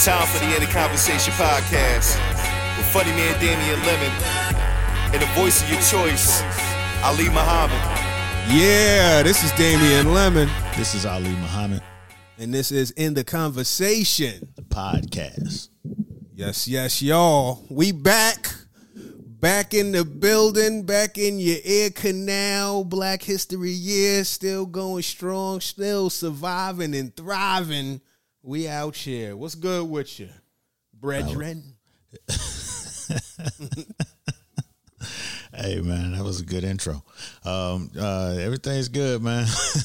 Time for the End of Conversation podcast with funny man Damian Lemon and the voice of your choice, Ali Muhammad. Yeah, this is Damian Lemon. This is Ali Muhammad. And this is In the Conversation, the podcast. Yes, y'all. We back in the building, back in your ear canal. Black History Year, still going strong, still surviving and thriving. We out here. What's good with you, brethren? Hey, man, that was a good intro. Everything's good, man.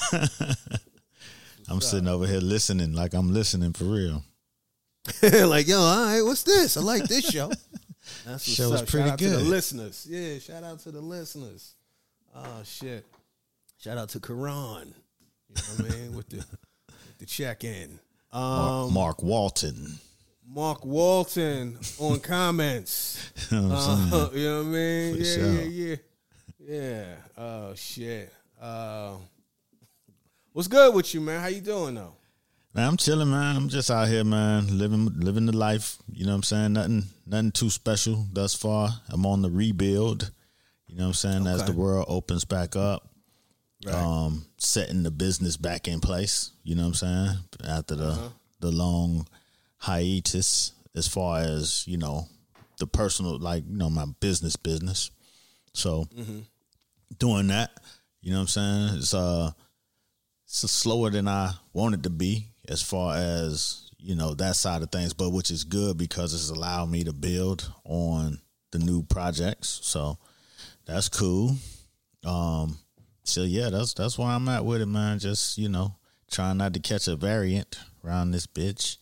I'm sitting over here listening like I'm listening for real. Like, yo, all right, what's this? I like this show. That's what's show was up. pretty shout out good. To the listeners. Yeah, shout out to the listeners. Oh, shit. Shout out to Karan. You know what I mean? With the check-in. Mark Walton. Mark Walton on comments. You know what I'm saying? You know what I mean? For sure. Yeah. Oh, shit. What's good with you, man? How you doing, though? Man, I'm chilling, man. I'm just out here, man, living the life. You know what I'm saying? Nothing too special thus far. I'm on the rebuild. You know what I'm saying? Okay. As the world opens back up. Right. Setting the business back in place. You know what I'm saying? After the long hiatus, as far as, you know, the personal, like, you know, my business. So doing that, you know what I'm saying? It's slower than I want it to be as far as, you know, that side of things, but which is good because it's allowed me to build on the new projects. So that's cool. So yeah, that's where I'm at with it, man. Just, you know, trying not to catch a variant around this bitch.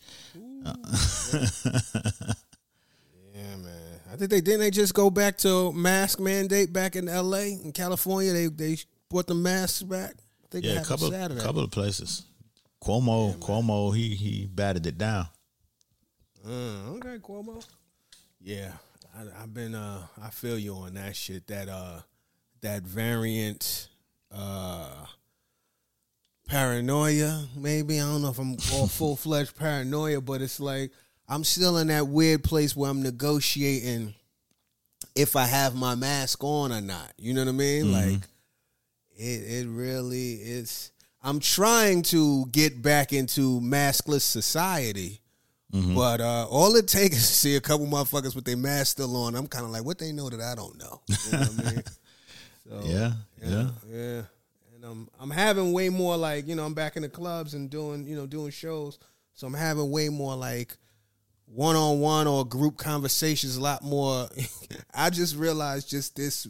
Yeah, man. I think they just go back to mask mandate back in L.A. in California. They brought the masks back. I think Yeah, a couple of places. Cuomo, he batted it down. Okay, Cuomo. Yeah, I've been. I feel you on that shit. That variant. Paranoia, maybe. I don't know if I'm all full-fledged paranoia, but it's like I'm still in that weird place where I'm negotiating if I have my mask on or not. You know what I mean? Mm-hmm. Like, it really is. I'm trying to get back into maskless society, but all it takes is to see a couple motherfuckers with their mask still on. I'm kind of like, what they know that I don't know? You know what I mean? So, Yeah. And I'm having way more, like, you know, I'm back in the clubs and doing shows. So I'm having way more like one-on-one or group conversations, a lot more. I just realized just this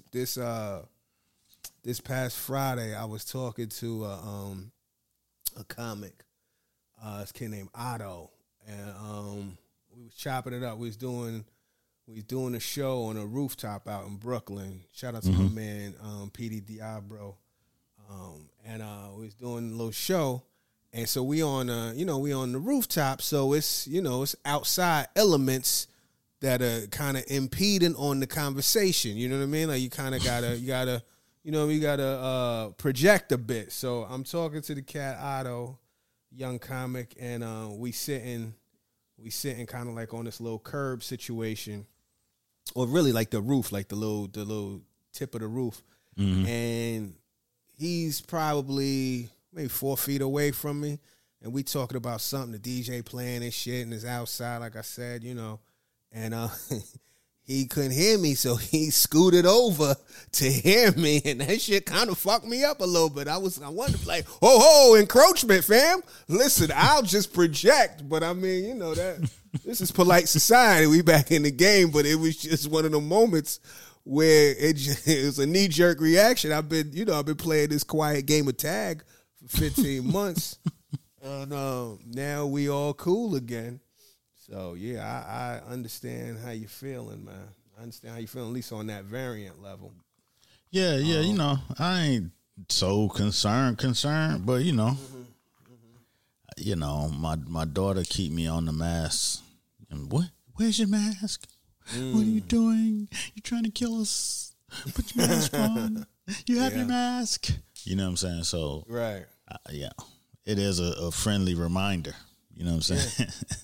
past Friday, I was talking to a comic, this kid named Otto, and we was chopping it up. We was doing a show on a rooftop out in Brooklyn. Shout out to my man, PD Diablo. And we was doing a little show. And so we on the rooftop. So it's outside elements that are kind of impeding on the conversation. You know what I mean? Like you gotta project a bit. So I'm talking to the cat Otto, young comic, and we sitting kind of like on this little curb situation. Or really like the roof, like the little tip of the roof. And he's probably maybe 4 feet away from me. And we talking about something, the DJ playing and shit, and it's outside, like I said, you know. And he couldn't hear me, so he scooted over to hear me, and that shit kind of fucked me up a little bit. I wanted to like, ho, encroachment, fam. Listen, I'll just project, but I mean, you know that this is polite society. We back in the game, but it was just one of the moments where it was a knee jerk reaction. I've been playing this quiet game of tag for 15 months, and now we all cool again. So, yeah, I understand how you're feeling, man. I understand how you're feeling, at least on that variant level. Yeah, you know, I ain't so concerned, but, you know, you know, my daughter keep me on the mask. And where's your mask? What are you doing? You trying to kill us? Put your mask on. You have your mask. You know what I'm saying? So, right. Yeah, it is a friendly reminder. You know what I'm saying?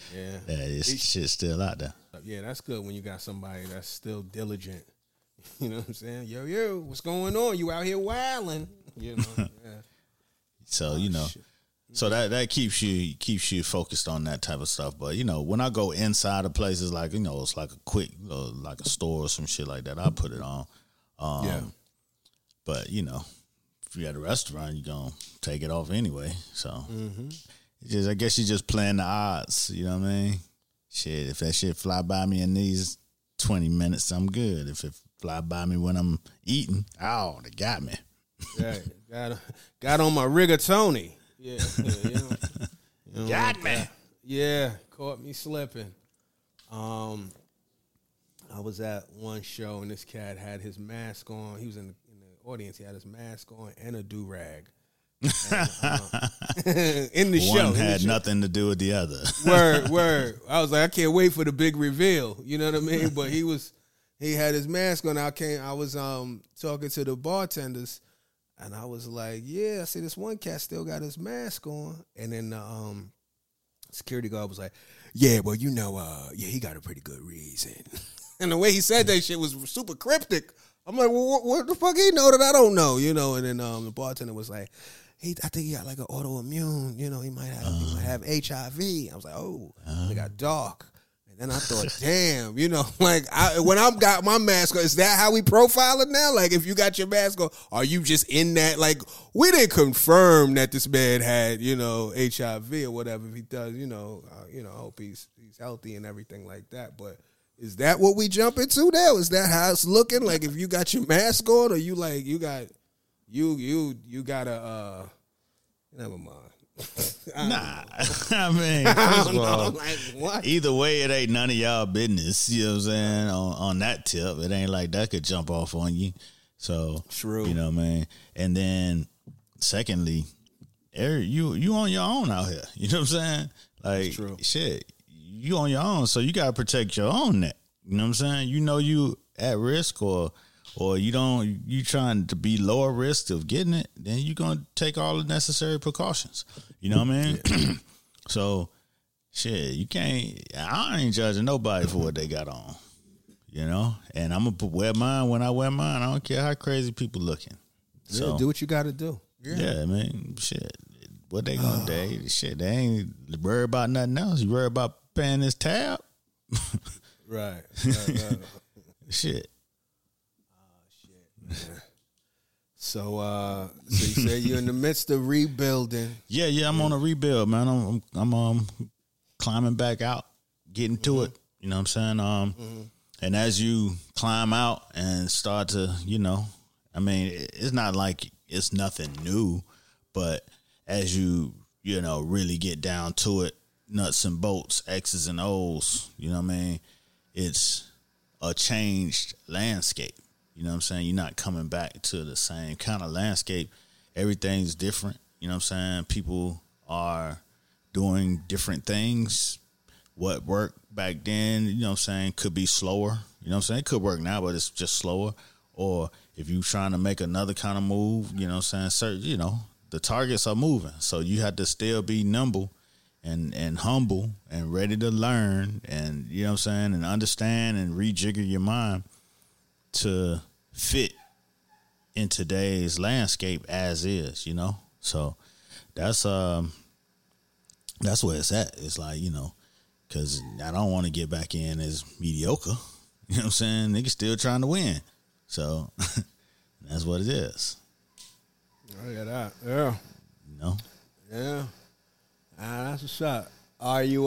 Yeah. It's shit still out there. Yeah, that's good when you got somebody that's still diligent. You know what I'm saying? Yo, what's going on? You out here wilding? You know. Yeah. So so that keeps you focused on that type of stuff. But when I go inside of places like it's like a quick like a store or some shit like that, I put it on. Yeah. But if you're at a restaurant, you're gonna take it off anyway. So I guess you're just playing the odds. You know what I mean? Shit, if that shit fly by me in these 20 minutes, I'm good. If it fly by me when I'm eating, they got me. Yeah, got on my rigatoni. Yeah, Got me. Yeah, caught me slipping. I was at one show and this cat had his mask on. He was in the audience. He had his mask on and a do-rag. In the show. One had nothing to do with the other. Word. I was like, I can't wait for the big reveal. You know what I mean? But he had his mask on. I was talking to the bartenders, and I was like, yeah, I see this one cat still got his mask on. And then the security guard was like, yeah, well, he got a pretty good reason. And the way he said that shit was super cryptic. I'm like, well, what the fuck he know that I don't know, And then the bartender was like, I think he got like an autoimmune, he might have HIV. I was like, it got dark. And then I thought, damn, when I've got my mask on, is that how we profile it now? Like, if you got your mask on, are you just in that? Like, we didn't confirm that this man had, HIV or whatever. If he does, I hope he's healthy and everything like that. But is that what we jump into now? Is that how it's looking? Like, if you got your mask on, or you got a never mind. Nah, I mean, first of all, what? Either way, it ain't none of y'all business. You know what I'm saying? On that tip, it ain't like that could jump off on you. So true. You know what I mean? And then, secondly, you on your own out here. You know what I'm saying? Like, true. Shit, you on your own, so you gotta protect your own neck. You know what I'm saying? You at risk or you trying to be lower risk of getting it, then you're going to take all the necessary precautions. You know what I mean? Yeah. So, shit, you can't, I ain't judging nobody for what they got on, And I'm going to wear mine when I wear mine. I don't care how crazy people looking. So, yeah, do what you got to do. Yeah, man, shit. What they going to do? Shit, they ain't worried about nothing else. You worried about paying this tab? Right. Shit. So you said you're in the midst of rebuilding. Yeah, I'm on a rebuild, man. I'm climbing back out, getting to it. You know what I'm saying? And as you climb out and start to, I mean, it's not like it's nothing new, but as you really get down to it, nuts and bolts, X's and O's, you know what I mean? It's a changed landscape. You know what I'm saying? You're not coming back to the same kind of landscape. Everything's different. You know what I'm saying? People are doing different things. What worked back then, you know what I'm saying, could be slower. You know what I'm saying? It could work now, but it's just slower. Or if you're trying to make another kind of move, you know what I'm saying, the targets are moving. So you have to still be nimble and humble and ready to learn and, you know what I'm saying, and understand and rejigger your mind to fit in today's landscape as is, So that's where it's at. It's like, because I don't want to get back in as mediocre. You know what I'm saying? Niggas still trying to win. So that's what it is. Oh, yeah, that. Yeah. Yeah. That's a shot. Are you,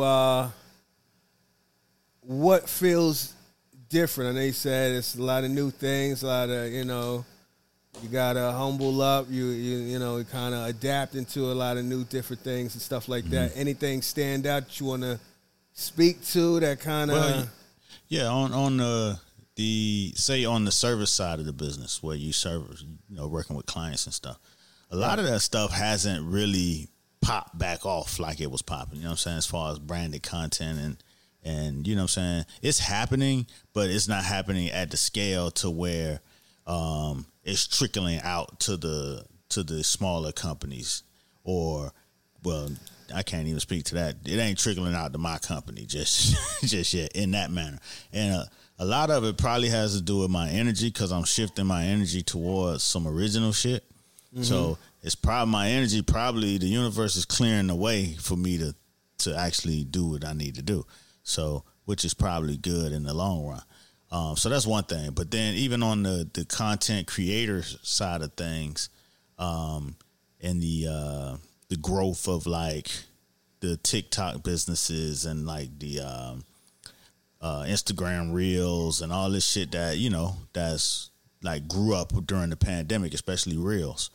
what feels different? I know you said it's a lot of new things, a lot of, you gotta humble up, you kind of adapt into a lot of new different things and stuff like that. Anything stand out that you want to speak to that kind of? Yeah, on the service side of the business where you serve, working with clients and stuff, a lot of that stuff hasn't really popped back off like it was popping, you know what I'm saying, as far as branded content and you know what I'm saying, it's happening, but it's not happening at the scale to where it's trickling out to the smaller companies or, well, I can't even speak to that. It ain't trickling out to my company just yet in that manner. And a lot of it probably has to do with my energy because I'm shifting my energy towards some original shit. Mm-hmm. So it's probably my energy. Probably the universe is clearing the way for me to actually do what I need to do. So, which is probably good in the long run. So that's one thing. But then even on the content creator side of things, and the growth of like the TikTok businesses and like the Instagram reels and all this shit that, you know, that's like grew up during the pandemic, especially reels,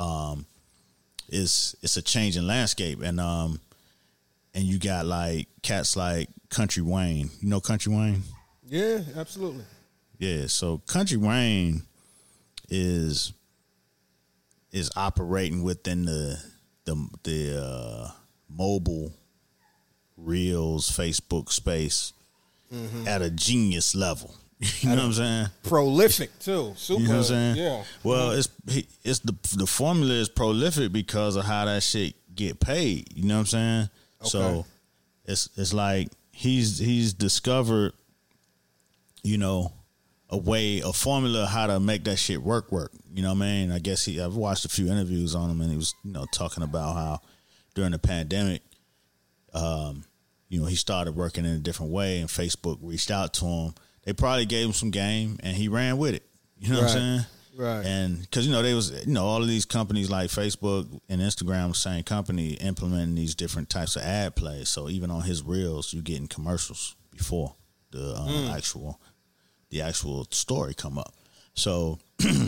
it's a changing landscape. And you got like cats like Country Wayne. You know Country Wayne? Yeah, absolutely. Yeah, so Country Wayne is operating within the mobile reels Facebook space at a genius level. You know what I'm saying? Prolific too. Super. You know what I'm saying? Yeah. Well, it's the formula is prolific because of how that shit get paid. You know what I'm saying? Okay. So it's like he's discovered, you know, a formula how to make that shit work. You know what I mean? I guess I've watched a few interviews on him and he was, you know, talking about how during the pandemic, you know, he started working in a different way and Facebook reached out to him. They probably gave him some game and he ran with it. You know what I'm saying? Right. And because, you know, they was, you know, all of these companies like Facebook and Instagram, same company, implementing these different types of ad plays. So even on his reels, you getting commercials before the actual story come up. So,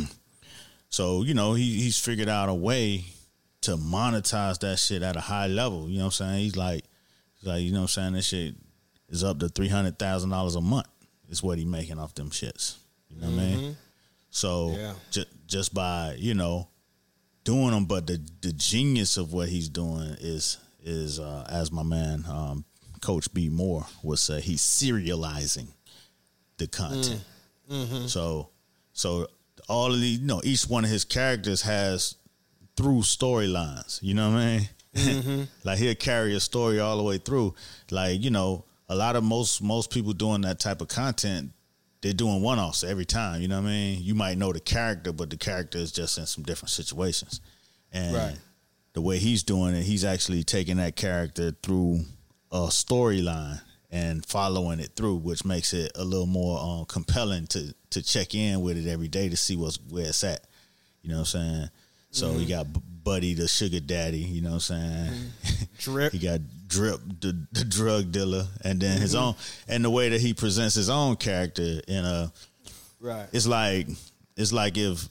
you know, he's figured out a way to monetize that shit at a high level. You know what I'm saying? He's like, you know what I'm saying? This shit is up to $300,000 a month is what he making off them shits. You know what I mean? So just by, you know, doing them, but the genius of what he's doing is as my man, Coach B. Moore would say, he's serializing the content. So all of these, you know, each one of his characters has through storylines. You know what I mean? Like he'll carry a story all the way through. Like, you know, a lot of most people doing that type of content, they're doing one-offs every time. You know what I mean? You might know the character, but the character is just in some different situations. And the way he's doing it, he's actually taking that character through a storyline and following it through, which makes it a little more compelling to check in with it every day to see where it's at. You know what I'm saying? So he got Buddy the sugar daddy, you know what I'm saying? Drip. He got Drip the drug dealer, and then his own, and the way that he presents his own character in a it's like if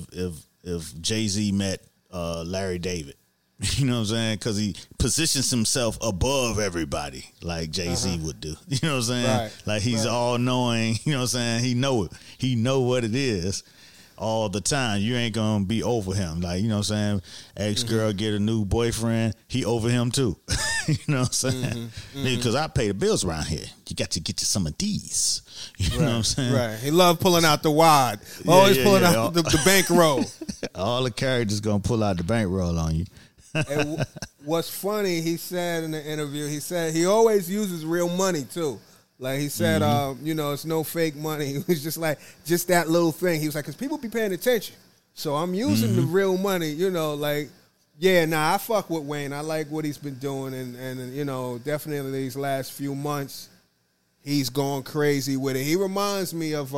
Jay-Z met Larry David. You know what I'm saying? Because he positions himself above everybody like Jay-Z would do. You know what I'm saying? Like he's all knowing, you know what I'm saying? He know it. He know what it is all the time. You ain't gonna be over him. Like, you know what I'm saying? Ex-girl get a new boyfriend, he over him too. You know what I'm saying? Because I pay the bills around here. You got to get you some of these. You know what I'm saying? Right. He love pulling out the wad. Always pulling out the bankroll. All the characters gonna pull out the bankroll on you. And what's funny, he said in the interview, he said he always uses real money too. Like he said, you know, it's no fake money. It was just that little thing. He was like, because people be paying attention. So I'm using the real money, you know, like, yeah, I fuck with Wayne. I like what he's been doing. And you know, definitely these last few months, he's gone crazy with it. He reminds me of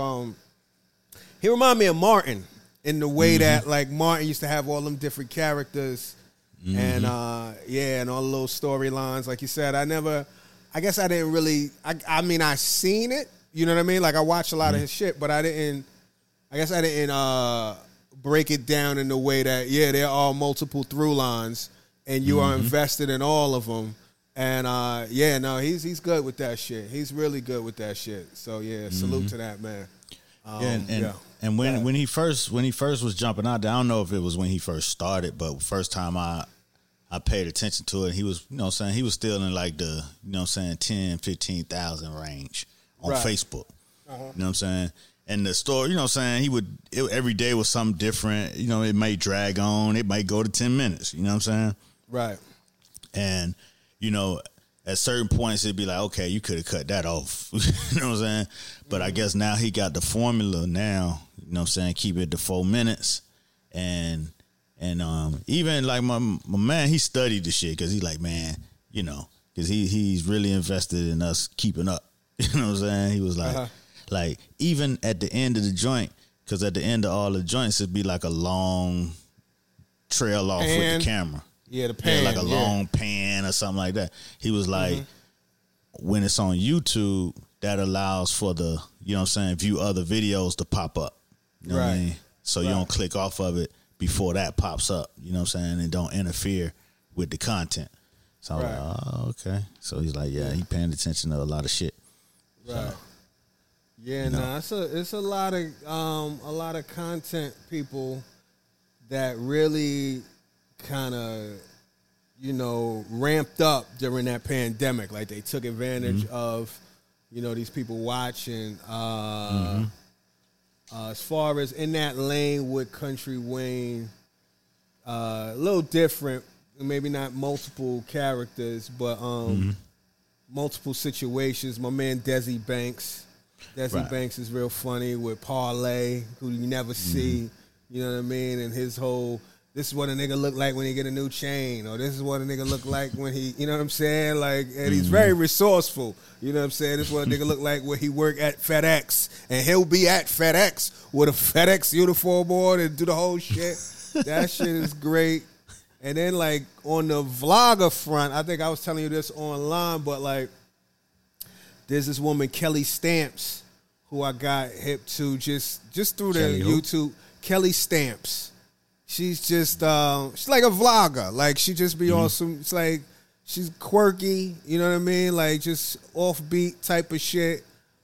Martin in the way that, like, Martin used to have all them different characters and, and all the little storylines. Like you said, I guess I didn't really, I mean, I seen it, you know what I mean? Like, I watched a lot of his shit, but I didn't break it down in the way that, there are multiple through lines, and you are invested in all of them. And, he's good with that shit. He's really good with that shit. So, salute to that, man. And when he first was jumping out there, I don't know if it was when he first started, but first time I paid attention to it, he was, you know what I'm saying, he was still in like the, you know what I'm saying, 10, 15,000 range on Facebook. You know what I'm saying? And the story, you know what I'm saying, every day was something different. You know, it may drag on, it might go to 10 minutes, you know what I'm saying? Right. And, you know, at certain points it'd be like, okay, you could have cut that off. You know what I'm saying? But I guess now he got the formula now, you know what I'm saying, keep it to 4 minutes. And even like my man, he studied the shit because he's like, man, you know, because he's really invested in us keeping up. You know what I'm saying? He was like, like even at the end of the joint, because at the end of all the joints, it'd be like a long trail off with the camera. Yeah, the pan. Yeah, like a long pan or something like that. He was like, when it's on YouTube, that allows for the, you know what I'm saying, view other videos to pop up. You know what I mean? So you don't click off of it before that pops up. You know what I'm saying? And don't interfere with the content. So I'm like, oh, okay. So he's like, yeah, he paying attention to a lot of shit. Right. So, yeah, nah, it's a lot of content people that really kind of, you know, ramped up during that pandemic. Like they took advantage of, you know, these people watching. As far as in that lane with Country Wayne, a little different. Maybe not multiple characters, but multiple situations. My man Desi Banks. Banks is real funny with Parlay, who you never see. You know what I mean? And his whole, this is what a nigga look like when he get a new chain, or this is what a nigga look like when he, you know what I'm saying? Like, and he's very resourceful. You know what I'm saying? This is what a nigga look like when he work at FedEx, and he'll be at FedEx with a FedEx uniform on and do the whole shit. That shit is great. And then like on the vlogger front, I think I was telling you this online, but like there's this woman Kelly Stamps who I got hip to just through the YouTube. Kelly Stamps. She's just she's like a vlogger. Like she just be on some, it's like she's quirky, you know what I mean? Like just offbeat type of shit.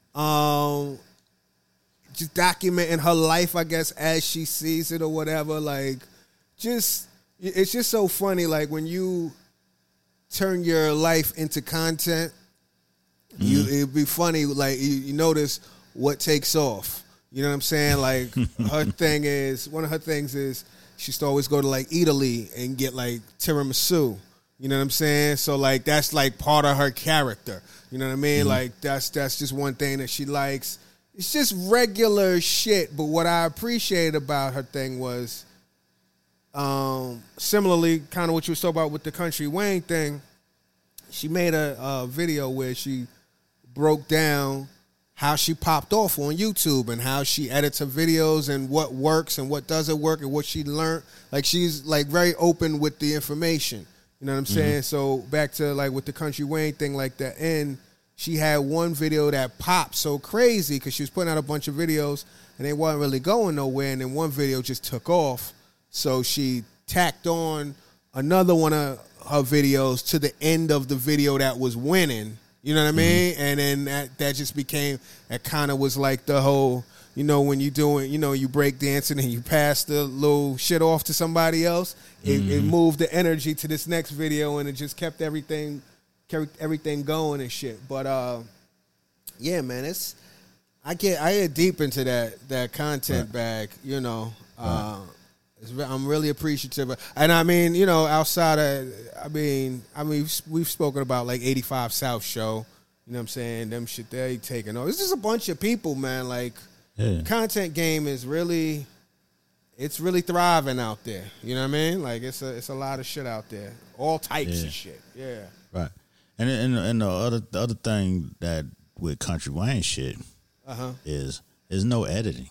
Just documenting her life, I guess, as she sees it or whatever. Like just, it's just so funny. Like when you turn your life into content, it'd be funny. Like you notice what takes off. You know what I'm saying? Like her thing is, one of her things is she used to always go to like Italy and get like tiramisu. You know what I'm saying? So like that's like part of her character. You know what I mean? Like that's just one thing that she likes. It's just regular shit. But what I appreciated about her thing was, similarly, kind of what you were talking about with the Country Wayne thing, she made a video where she broke down how she popped off on YouTube and how she edits her videos and what works and what doesn't work and what she learned. Like she's like very open with the information. You know what I'm saying? So back to like with the Country Wayne thing, like the end, she had one video that popped so crazy because she was putting out a bunch of videos and they wasn't really going nowhere. And then one video just took off. So she tacked on another one of her videos to the end of the video that was winning. You know what I mean? And then that just became, that kind of was like the whole, you know, when you doing, you know, you break dancing and you pass the little shit off to somebody else, it moved the energy to this next video and it just kept everything going and shit. But yeah, man, I get deep into that content bag, you know. I'm really appreciative. And I mean, you know, outside of, I mean, we've spoken about like 85 South Show, you know what I'm saying? Them shit they taking over. It's just a bunch of people, man. Like, content game is really, it's really thriving out there. You know what I mean? Like, it's a lot of shit out there. All types of shit. Yeah. Right. And the other thing that with Country Wayne shit is no editing.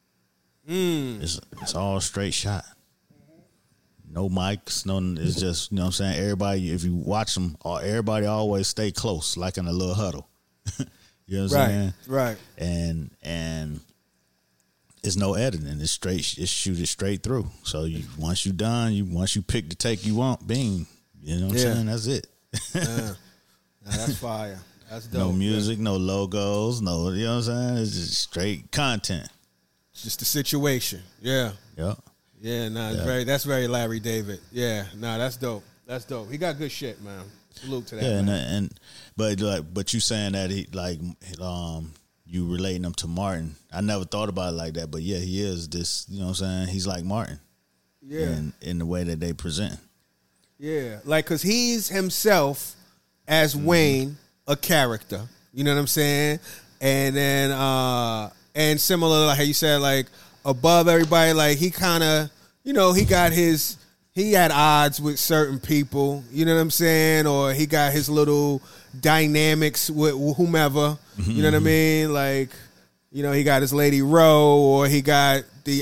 It's all straight shot. No mics, it's just, you know what I'm saying? Everybody, if you watch them, everybody always stay close, like in a little huddle. You know what I'm saying? Right. And it's no editing. It's straight, it's shoot it straight through. So once you done, once you pick the take you want, bing. You know what I'm saying? That's it. Nah, that's fire. That's dope. No music, no logos, no, you know what I'm saying? It's just straight content. It's just the situation. Yeah. Yep. Yeah, that's very Larry David. Yeah, that's dope. That's dope. He got good shit, man. Salute to that. Yeah, man. But you saying that he like you relating him to Martin. I never thought about it like that, but yeah, he is this, you know what I'm saying? He's like Martin. Yeah. In the way that they present. Yeah, like, because he's himself as Wayne, a character. You know what I'm saying? And then, and similar to how you said, like, above everybody, like, he kind of, you know, he had odds with certain people, you know what I'm saying? Or he got his little dynamics with whomever, you know what I mean? Like, you know, he got his Lady Rowe, or he got his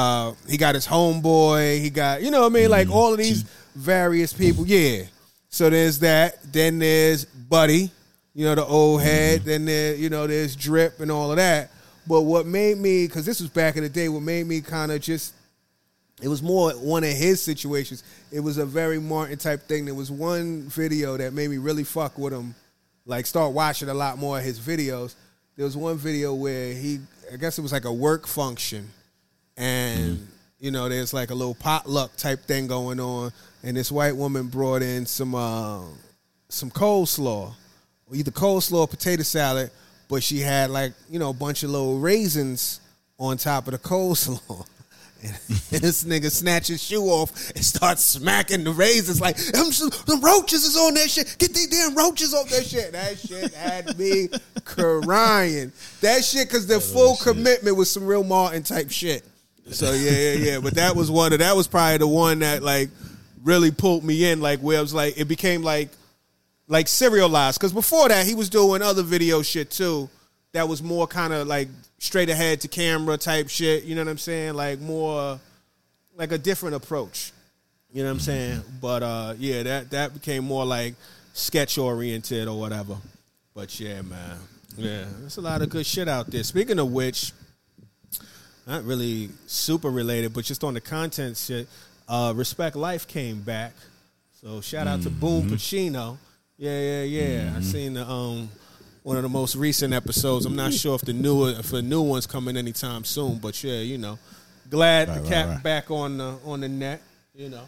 homeboy, he got, you know what I mean? Like, all of these various people, yeah. So there's that. Then there's Buddy, you know, the old head. Then there, you know, there's Drip and all of that. But what made me, because this was back in the day, what made me kind of just, it was more one of his situations. It was a very Martin type thing. There was one video that made me really fuck with him, like start watching a lot more of his videos. There was one video where I guess it was like a work function, and you know, there's like a little potluck type thing going on, and this white woman brought in some coleslaw, either coleslaw or potato salad, but she had, like, you know, a bunch of little raisins on top of the coleslaw. And this nigga snatch his shoe off and start smacking the raisins like, them roaches is on that shit. Get these damn roaches off that shit. That shit had me crying. That shit, because the full commitment was some real Martin type shit. So yeah. But that was probably the one that, like, really pulled me in, like, where I was like, it became like serialized. Because before that, he was doing other video shit too that was more kind of like straight ahead to camera type shit, you know what I'm saying? Like, more like a different approach, you know what I'm saying? But yeah, that became more like sketch oriented or whatever. But yeah, man, yeah, there's a lot of good shit out there. Speaking of which, not really super related, but just on the content shit, Respect Life came back, so shout out to Boom Pacino. Yeah. I seen the one of the most recent episodes. I'm not sure if the new one's coming anytime soon, but yeah, you know, glad the cat back on the net, you know.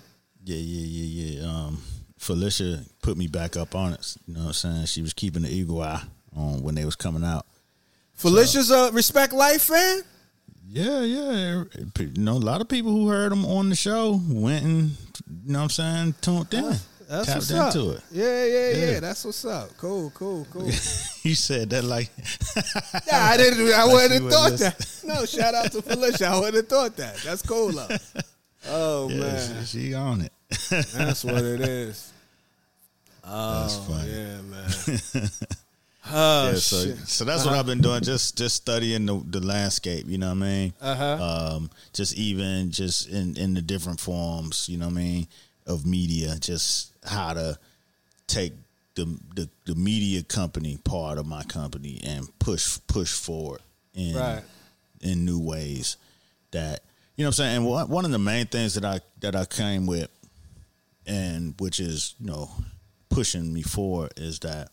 Yeah. Felicia put me back up on it. You know what I'm saying? She was keeping the eagle eye on when they was coming out. Felicia's a Respect Life fan? Yeah. You know, a lot of people who heard him on the show went and, you know what I'm saying, tuned in. That's tapped what's into up. it. Yeah. That's what's up. Cool. You said that like yeah, I wouldn't have thought that. No, shout out to Felicia. I wouldn't have thought that. That's cool though. Oh yeah, man. She on it. That's what it is. Oh, that's funny. Yeah, man. Oh, yeah, shit. So that's what I've been doing, just studying the landscape, you know what I mean? Just in the different forms, you know what I mean, of media, just how to take the media company part of my company and push forward in new ways that, you know what I'm saying? And one of the main things that I came with, and which is, you know, pushing me forward, is that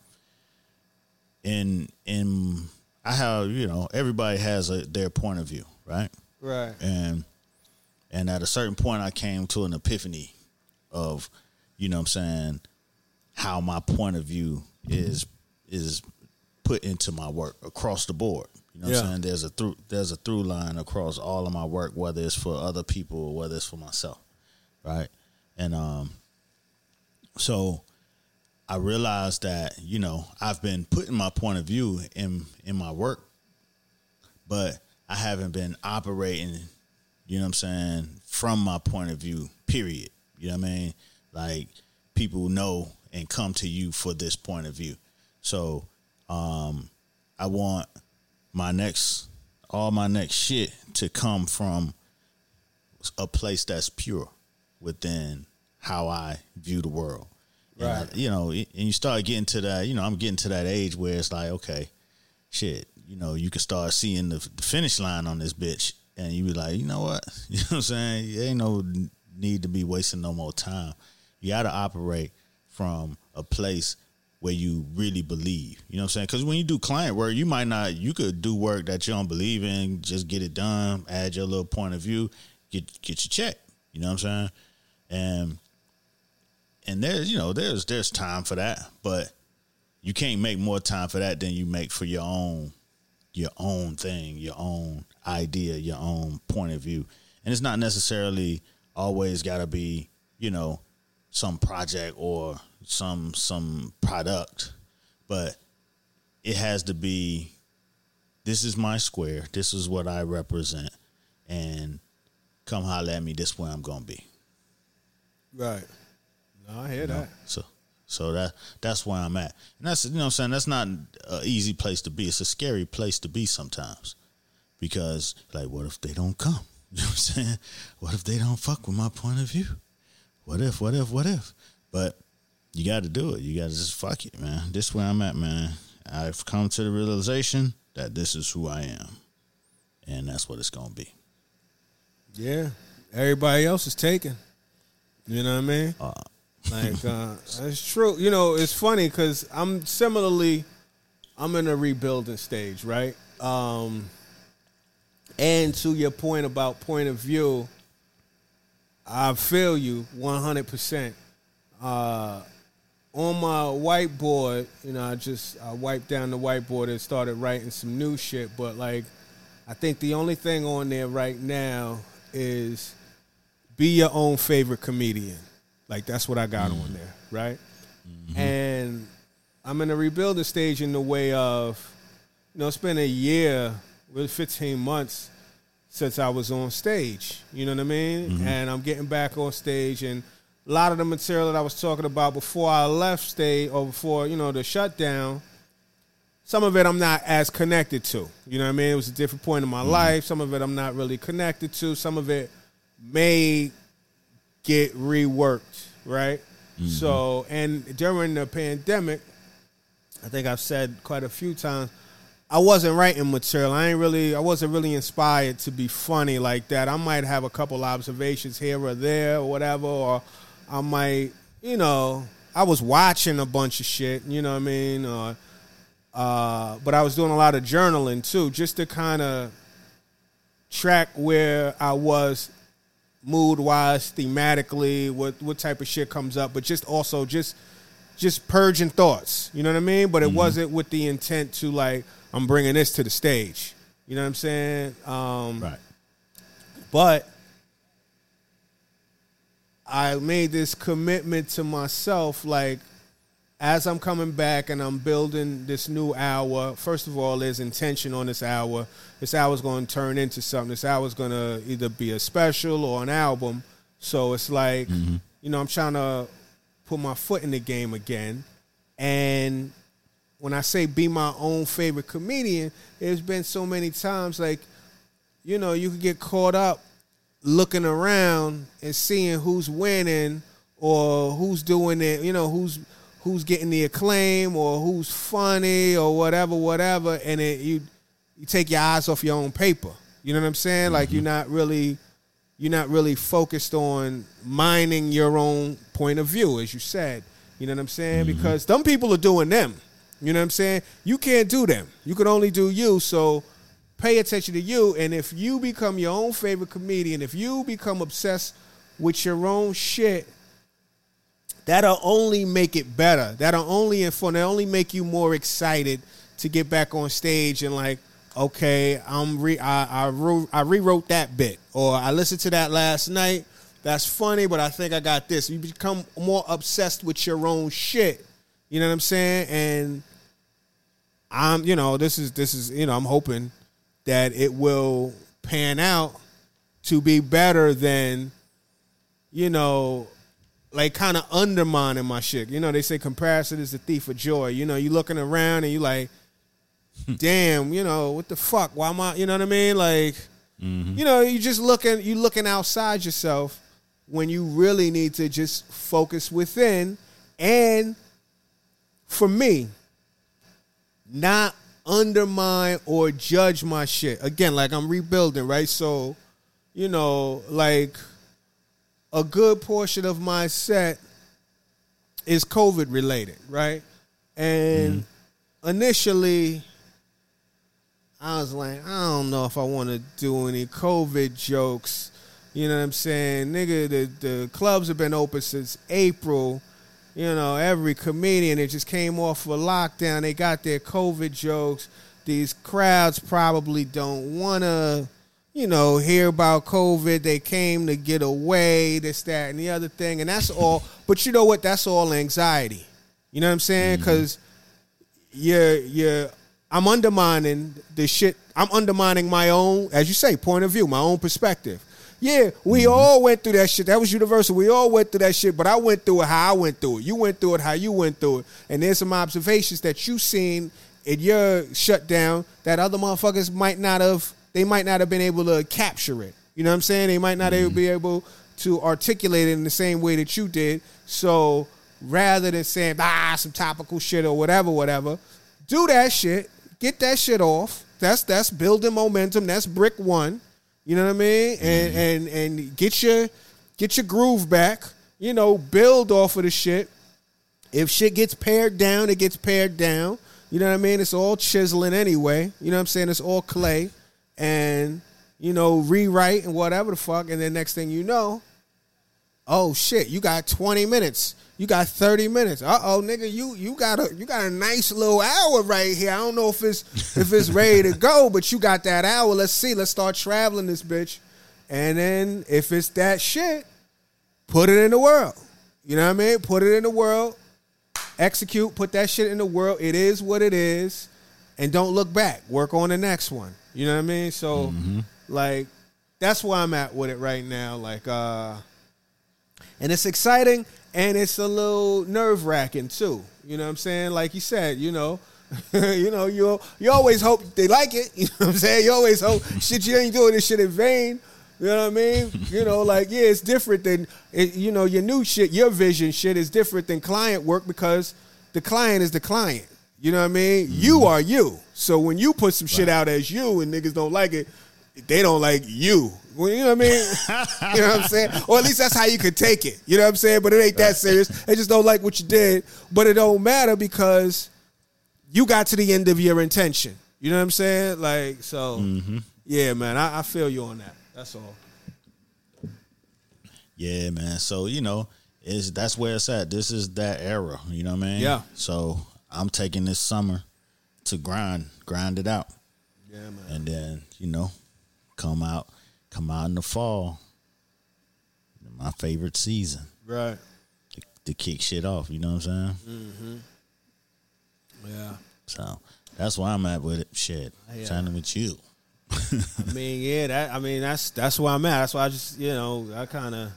in I have, you know, everybody has their point of view, right? Right. And at a certain point I came to an epiphany of, you know what I'm saying, how my point of view is put into my work across the board. You know what I'm saying? There's a through line across all of my work, whether it's for other people or whether it's for myself. Right. And so I realized that, you know, I've been putting my point of view in my work, but I haven't been operating, you know what I'm saying, from my point of view, period. You know what I mean? Like, people know and come to you for this point of view. So I want all my next shit to come from a place that's pure within how I view the world. Right. And you know, and you start getting to that, you know, I'm getting to that age where it's like, okay, shit, you know, you can start seeing the finish line on this bitch, and you be like, you know what? You know what I'm saying? There ain't no need to be wasting no more time. You got to operate from a place where you really believe. You know what I'm saying? Because when you do client work, you could do work that you don't believe in, just get it done, add your little point of view, get your check. You know what I'm saying? And there's time for that, but you can't make more time for that than you make for your own thing, your own idea, your own point of view. And it's not necessarily always got to be, you know, some project or some product, but it has to be, this is my square, this is what I represent, and come holler at me, this is where I'm gonna be. Right. No, I hear that. So that's where I'm at. And that's, you know what I'm saying, that's not an easy place to be. It's a scary place to be sometimes. Because, like, what if they don't come? You know what I'm saying? What if they don't fuck with my point of view? What if? But you got to do it. You got to just fuck it, man. This is where I'm at, man. I've come to the realization that this is who I am. And that's what it's going to be. Yeah. Everybody else is taken. You know what I mean? That's true. You know, it's funny because I'm in a rebuilding stage, right? And to your point about point of view, I feel you 100%. On my whiteboard, you know, I wiped down the whiteboard and started writing some new shit. But, like, I think the only thing on there right now is be your own favorite comedian. Like, that's what I got on there, right? Mm-hmm. And I'm in a rebuilding stage in the way of, you know, it's been a year, really 15 months since I was on stage. You know what I mean? Mm-hmm. And I'm getting back on stage, and a lot of the material that I was talking about before I left stage, or before, you know, the shutdown, some of it I'm not as connected to. You know what I mean? It was a different point in my life. Some of it I'm not really connected to. Some of it may get reworked, right? Mm-hmm. So, and during the pandemic, I think I've said quite a few times, I wasn't writing material. I wasn't really inspired to be funny like that. I might have a couple observations here or there or whatever, or I might, you know, I was watching a bunch of shit, you know what I mean? But I was doing a lot of journaling too, just to kind of track where I was mood-wise, thematically, what type of shit comes up, but just also just purging thoughts, you know what I mean? But it wasn't with the intent to, like, I'm bringing this to the stage, you know what I'm saying? Right. But I made this commitment to myself, like, as I'm coming back and I'm building this new hour, first of all, there's intention on this hour. This hour's going to turn into something. This hour's going to either be a special or an album. So it's like, you know, I'm trying to put my foot in the game again. And when I say be my own favorite comedian, there's been so many times, like, you know, you could get caught up looking around and seeing who's winning or who's doing it, you know, who's getting the acclaim or who's funny or whatever, and you take your eyes off your own paper. You know what I'm saying? Like, you're not really focused on mining your own point of view, as you said. You know what I'm saying? Because them people are doing them. You know what I'm saying? You can't do them. You can only do you, so pay attention to you. And if you become your own favorite comedian, if you become obsessed with your own shit, that'll only make it better. That'll only make you more excited to get back on stage and, like, okay, I rewrote that bit, or I listened to that last night. That's funny, but I think I got this. You become more obsessed with your own shit. You know what I'm saying? And I'm, you know, this is, you know, I'm hoping that it will pan out to be better than, you know, like, kind of undermining my shit. You know, they say comparison is the thief of joy. You know, you looking around and you like, damn, you know, what the fuck? Why am I, you know what I mean? Like, you know, you looking outside yourself when you really need to just focus within. And for me, not undermine or judge my shit. Again, like, I'm rebuilding, right? So, you know, like, a good portion of my set is COVID related, right? And initially, I was like, I don't know if I want to do any COVID jokes. You know what I'm saying? Nigga, the clubs have been open since April. You know, every comedian that just came off of lockdown, they got their COVID jokes. These crowds probably don't want to hear about COVID. They came to get away, this, that, and the other thing. And that's all. But you know what? That's all anxiety. You know what I'm saying? Because I'm undermining the shit. I'm undermining my own, as you say, point of view, my own perspective. Yeah, we all went through that shit. That was universal. We all went through that shit, but I went through it how I went through it. You went through it how you went through it. And there's some observations that you seen in your shutdown that other motherfuckers might not have been able to capture it. You know what I'm saying? They might not be able to articulate it in the same way that you did. So rather than saying, some topical shit or whatever, do that shit. Get that shit off. That's building momentum. That's brick one. You know what I mean? And get your groove back. Build off of the shit. If shit gets pared down, it gets pared down. You know what I mean? It's all chiseling anyway. You know what I'm saying? It's all clay. And, rewrite and whatever the fuck. And then next thing you know, oh shit, you got 20 minutes. You got 30 minutes. Nigga, you got a nice little hour right here. I don't know if it's ready to go, but you got that hour. Let's see. Let's start traveling this bitch. And then if it's that shit, put it in the world. You know what I mean? Put it in the world. Execute. Put that shit in the world. It is what it is. And don't look back. Work on the next one. You know what I mean? So, like, that's where I'm at with it right now. Like, and it's exciting. And it's a little nerve-wracking, too. You know what I'm saying? Like you said, you always hope they like it. You know what I'm saying? You always hope, shit, you ain't doing this shit in vain. You know what I mean? It's different than, your new shit, your vision shit is different than client work because the client is the client. You know what I mean? You are you. So when you put some shit out as you and niggas don't like it, they don't like you. Well, you know what I mean? You know what I'm saying? Or at least that's how you could take it. You know what I'm saying? But it ain't that serious. They just don't like what you did. But it don't matter because you got to the end of your intention. You know what I'm saying? Like, so, yeah, man, I feel you on that. That's all. Yeah, man. So, that's where it's at. This is that era. You know what I mean? Yeah. So I'm taking this summer to grind it out. Yeah, man. And then, come out in the fall. My favorite season. Right. To kick shit off, you know what I'm saying? Mm-hmm. Yeah. So that's where I'm at with it. Shit. Signing with you. I mean, yeah, that's where I'm at. That's why I just, I kind of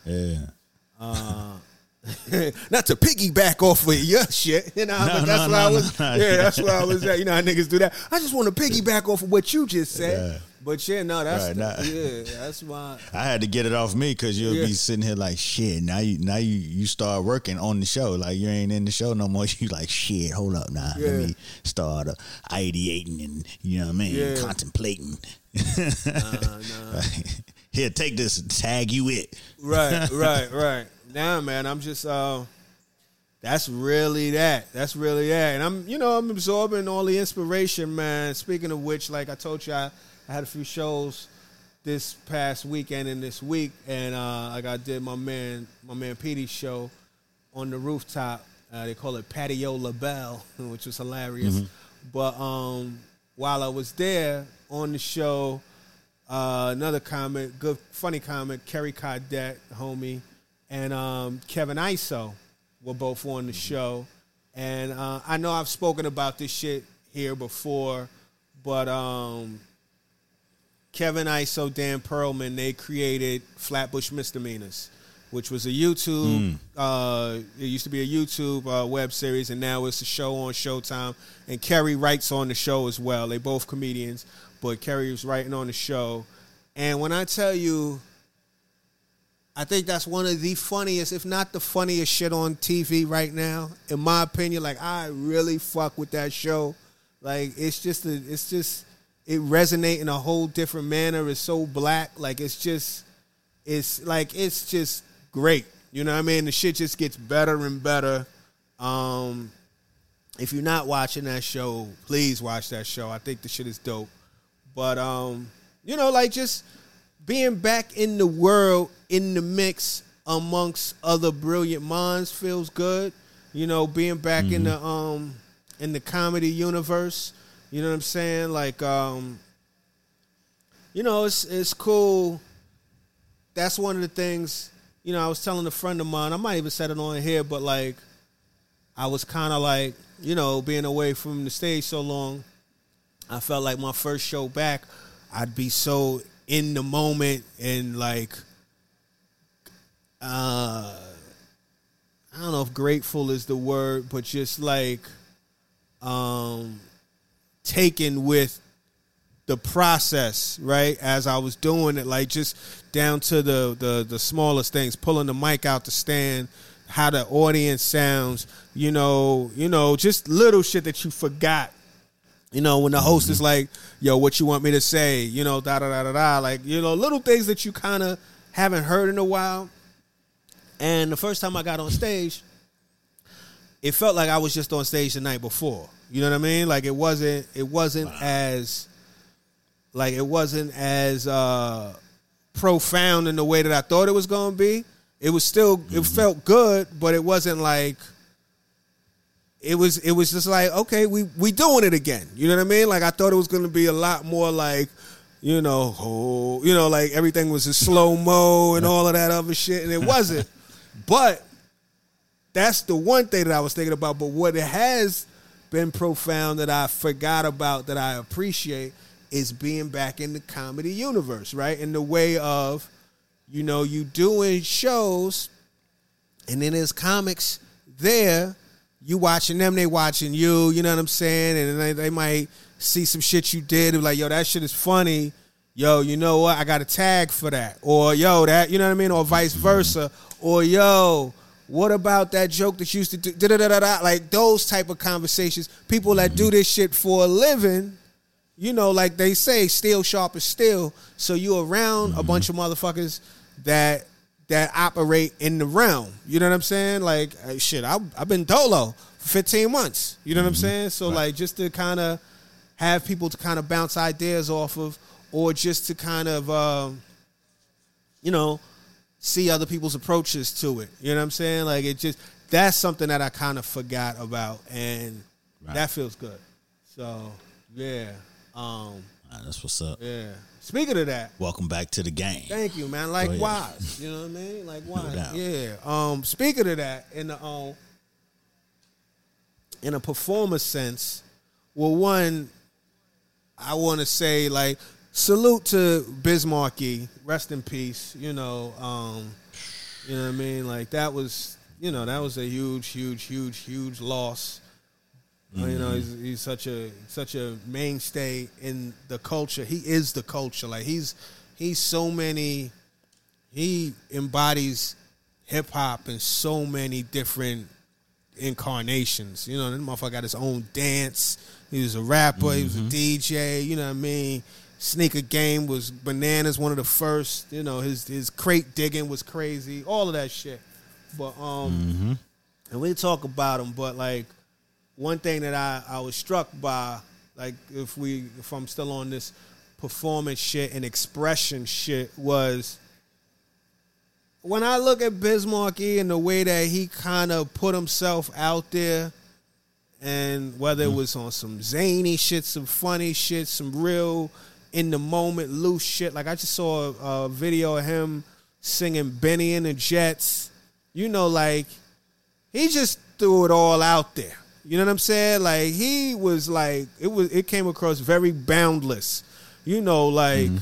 not to piggyback off of your shit, but that's where I was. That's where I was at. You know how niggas do that. I just want to piggyback off of what you just said. Yeah. But that's why I had to get it off me because you'll be sitting here like shit. Now you start working on the show, like you ain't in the show no more. You like shit. Hold up now. Let me start ideating and you know what I mean, contemplating. Like, here, take this and tag you it. Right. Nah, man, I'm just that's really that. And I'm absorbing all the inspiration, man. Speaking of which, like I told you, I had a few shows this past weekend and this week, and like I did my man Petey's show on the rooftop. They call it Patio LaBelle, which was hilarious. But while I was there on the show, another comic, good funny comic, Kerry Cadet, homie, and Kevin Iso were both on the show. And I know I've spoken about this shit here before, but Kevin Iso, Dan Perlman, they created Flatbush Misdemeanors, which was a YouTube, it used to be a YouTube web series, and now it's a show on Showtime. And Kerry writes on the show as well. They both comedians, but Kerry was writing on the show. And when I tell you, I think that's one of the funniest, if not the funniest shit on TV right now, in my opinion. Like, I really fuck with that show. Like, it resonate in a whole different manner. It's so black. Like, it's just great. You know what I mean? The shit just gets better and better. If you're not watching that show, please watch that show. I think the shit is dope. But, like just being back in the world, in the mix amongst other brilliant minds feels good. Being back in the comedy universe. You know what I'm saying? Like, it's cool. That's one of the things, I was telling a friend of mine, I might even said it on here, but like, I was kind of like, being away from the stage so long, I felt like my first show back, I'd be so in the moment and like, I don't know if grateful is the word, but just like, taken with the process, right? As I was doing it, like just down to the smallest things, pulling the mic out the stand, how the audience sounds, just little shit that you forgot. When the host is like, yo, what you want me to say? Da da da da da. Like, little things that you kind of haven't heard in a while. And the first time I got on stage, it felt like I was just on stage the night before. You know what I mean? Like it wasn't as profound in the way that I thought it was going to be. It was still, it felt good, but it wasn't like, it was just like, okay, we doing it again. You know what I mean? Like I thought it was going to be a lot more like, like everything was in slow-mo and all of that other shit, and it wasn't. But that's the one thing that I was thinking about. But what it has been profound that I forgot about, that I appreciate, is being back in the comedy universe, right? In the way of, you doing shows, and then there's comics there, you watching them, they watching you, you know what I'm saying? And they might see some shit you did and be like, yo, that shit is funny. Yo, you know what? I got a tag for that. Or, yo, that, you know what I mean? Or vice versa. Or, yo, what about that joke that you used to do? Da-da-da-da-da. Like those type of conversations. People that do this shit for a living, like they say, steel sharp as steel. So you around a bunch of motherfuckers that operate in the realm. You know what I'm saying? Like, shit, I've been dolo for 15 months. You know what I'm saying? So, like, just to kind of have people to kind of bounce ideas off of, or just to kind of, see other people's approaches to it. You know what I'm saying? Like, that's something that I kind of forgot about, and that feels good. So, yeah. That's what's up. Yeah. Speaking of that, welcome back to the game. Thank you, man. Likewise. You know what I mean? Likewise. No doubt. Yeah. Speaking of that, in a performer sense, well, one, I want to say, like, salute to Bismarcky. Rest in peace. You know what I mean? Like, that was a huge loss. He's such a mainstay in the culture. He is the culture. Like he's so many. He embodies hip hop in so many different incarnations. This motherfucker got his own dance. He was a rapper. He was a DJ. You know what I mean? Sneaker game was bananas. One of the first. His crate digging was crazy. All of that shit. But and we talk about him. But like. One thing that I was struck by, like if I'm still on this performance shit and expression shit, was when I look at Bismarcky and the way that he kind of put himself out there, and whether it was on some zany shit, some funny shit, some real in the moment loose shit. Like I just saw a video of him singing Benny and the Jets. Like he just threw it all out there. You know what I'm saying? Like he was like it came across very boundless. I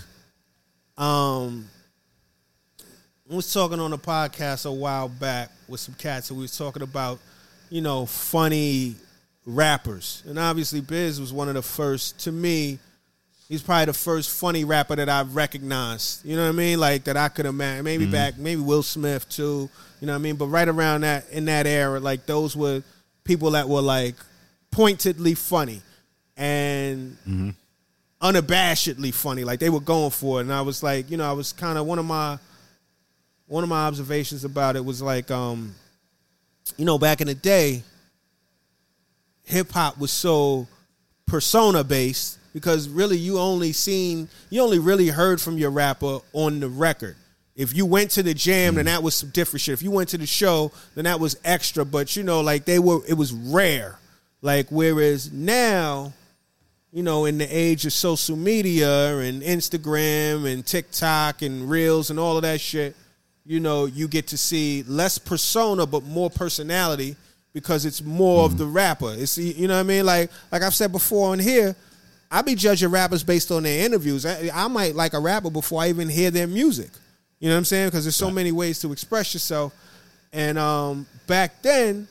was talking on a podcast a while back with some cats, and we was talking about, funny rappers. And obviously Biz was one of the first, to me, he's probably the first funny rapper that I've recognized. You know what I mean? Like that I could imagine. Maybe Will Smith too. You know what I mean? But right around that, in that era, like those were people that were like pointedly funny and unabashedly funny, like they were going for it. And I was like, I was kind of one of my observations about it was like, back in the day, hip hop was so persona based because really you only really heard from your rapper on the record. If you went to the jam, then that was some different shit. If you went to the show, then that was extra. But like it was rare. Like whereas now, in the age of social media and Instagram and TikTok and Reels and all of that shit, you get to see less persona but more personality because it's more of the rapper. It's, you know what I mean? Like I've said before on here, I be judging rappers based on their interviews. I might like a rapper before I even hear their music. You know what I'm saying? Because there's so many ways to express yourself. And back then,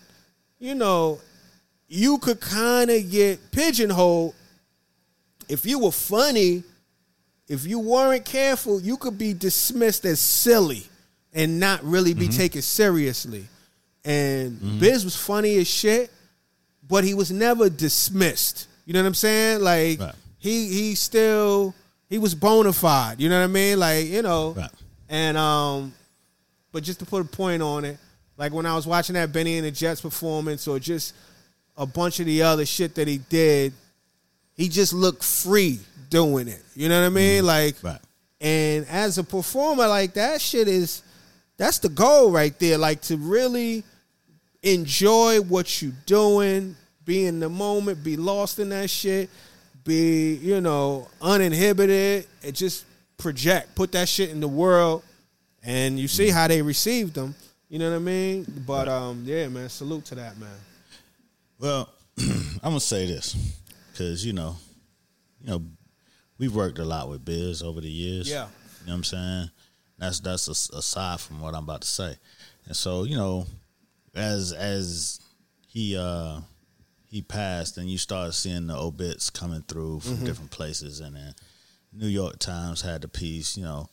you could kind of get pigeonholed. If you were funny, if you weren't careful, you could be dismissed as silly and not really be taken seriously. And Biz was funny as shit, but he was never dismissed. You know what I'm saying? Like, he was bona fide. You know what I mean? Like, and but just to put a point on it, like when I was watching that Benny and the Jets performance or just a bunch of the other shit that he did, he just looked free doing it. You know what I mean? Like, and as a performer, like that shit that's the goal right there. Like to really enjoy what you doing, be in the moment, be lost in that shit, be, uninhibited, and just project, put that shit in the world, and you see how they received them. You know what I mean? But yeah, man, salute to that, man. Well, I'm gonna say this because we've worked a lot with Biz over the years. Yeah, you know what I'm saying. That's aside from what I'm about to say, and so as he passed, and you started seeing the obits coming through from different places, and then New York Times had the piece, the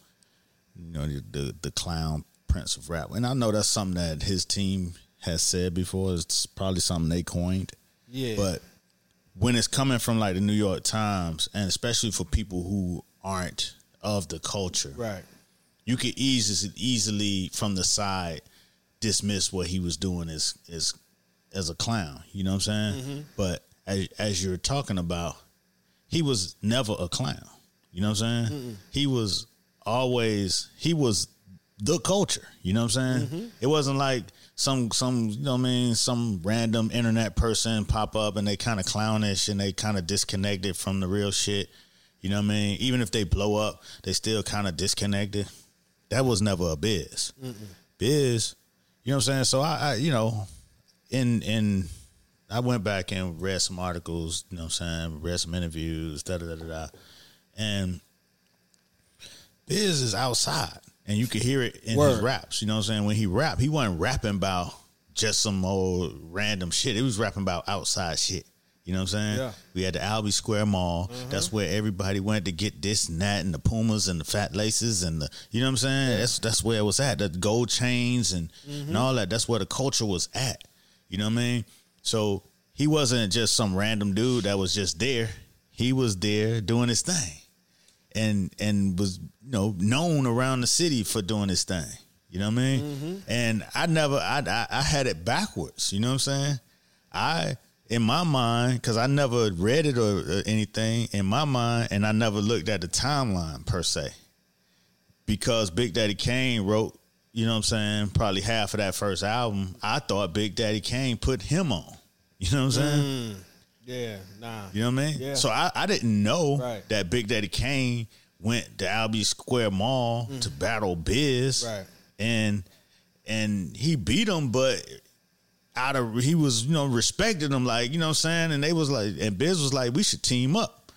clown Prince of Rap, and I know that's something that his team has said before. It's probably something they coined. Yeah. But when it's coming from like the New York Times, and especially for people who aren't of the culture, right, you could easily from the side dismiss what he was doing as a clown. You know what I'm saying? But as you're talking about, he was never a clown. You know what I'm saying? He was the culture. You know what I'm saying? It wasn't like some some random internet person pop up and they kind of clownish and they kind of disconnected from the real shit. You know what I mean? Even if they blow up, they still kind of disconnected. That was never a Biz. Biz, you know what I'm saying? So I I went back and read some articles, you know what I'm saying, read some interviews, and Biz is outside, and you could hear it in his raps, you know what I'm saying? When he rapped, he wasn't rapping about just some old random shit. He was rapping about outside shit, you know what I'm saying? Yeah. We had the Albee Square Mall. That's where everybody went to get this and that, and the Pumas and the fat laces and the, you know what I'm saying? Yeah. That's where it was at, the gold chains and all that. That's where the culture was at, you know what I mean? So he wasn't just some random dude that was just there. He was there doing his thing. And was known around the city for doing his thing. You know what I mean? And I had it backwards. You know what I'm saying? In my mind, because I never read it or anything, in my mind, and I never looked at the timeline per se. Because Big Daddy Kane wrote, you know what I'm saying, probably half of that first album, I thought Big Daddy Kane put him on. You know what I'm saying? Yeah, nah. You know what I mean? Yeah. So I didn't know that Big Daddy Kane went to Albee Square Mall to battle Biz. Right. And he beat him, but he was, respecting him, like, you know what I'm saying? And they was like, and Biz was like, we should team up.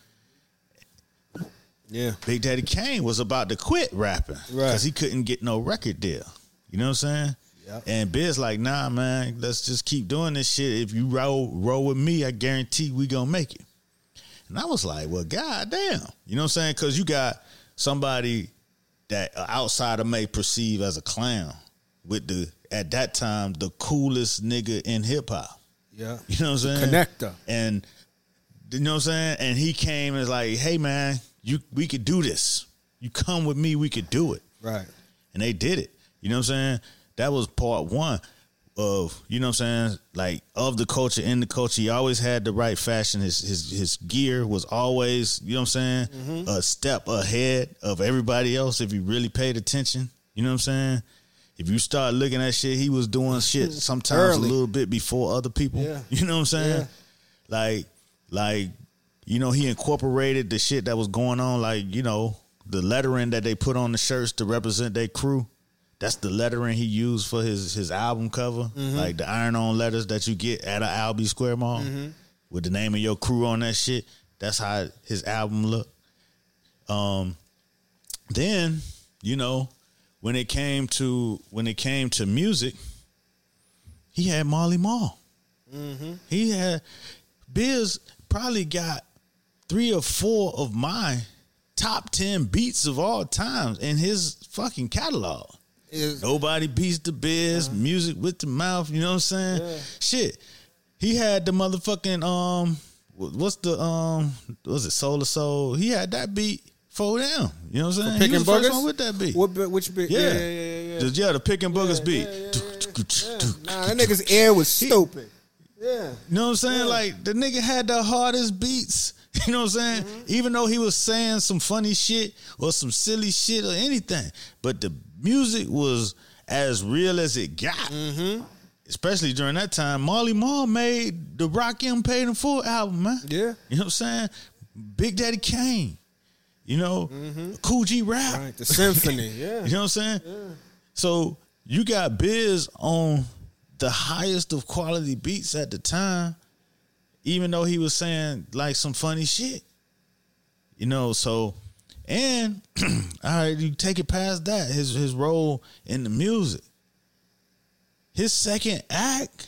Yeah. Big Daddy Kane was about to quit rapping because he couldn't get no record deal. You know what I'm saying? Yep. And Biz like, nah, man, let's just keep doing this shit. If you roll with me, I guarantee we gonna make it. And I was like, well, goddamn. You know what I'm saying? Because you got somebody that an outsider may perceive as a clown with at that time, the coolest nigga in hip hop. Yeah. You know what I'm saying? Connector. And you know what I'm saying? And he came and was like, hey, man, we could do this. You come with me, we could do it. Right. And they did it. You know what I'm saying? That was part one of, you know what I'm saying, like, of the culture, in the culture. He always had the right fashion. His gear was always, you know what I'm saying, a step ahead of everybody else if you really paid attention. You know what I'm saying? If you start looking at shit, he was doing shit sometimes a little bit before other people. Yeah. You know what I'm saying? Yeah. Like you know, he incorporated the shit that was going on, like, you know, the lettering that they put on the shirts to represent their crew. That's the lettering he used for his album cover, like the iron-on letters that you get at an Albee Square Mall with the name of your crew on that shit. That's how his album looked. Then, you know, when it came to music, he had Marley Marl. He had Biz probably got 3 or 4 of my top 10 beats of all time in his fucking catalog. Nobody beats the Biz, music with the mouth, you know what I'm saying? Yeah. Shit. He had the motherfucking what's the was it Soul II Soul? He had that beat for them. You know what I'm saying? Pick he and was the first Boogers? one with that beat. Which beat? Yeah. Yeah. The Pick and Boogers beat. Nah, that nigga's ear was stupid. Yeah. You know what I'm saying? Like, the nigga had the hardest beats. You know what I'm saying? Even though he was saying some funny shit or some silly shit or anything. But the music was as real as it got. Especially during that time. Marley Marl made the Rakim Paid in Full album, man. Yeah. You know what I'm saying? Big Daddy Kane. You know? Kool G Rap. Right, the symphony, yeah. You know what I'm saying? Yeah. So you got Biz on the highest of quality beats at the time, even though he was saying like some funny shit. You know, so, and all right, you take it past that, his role in the music. His second act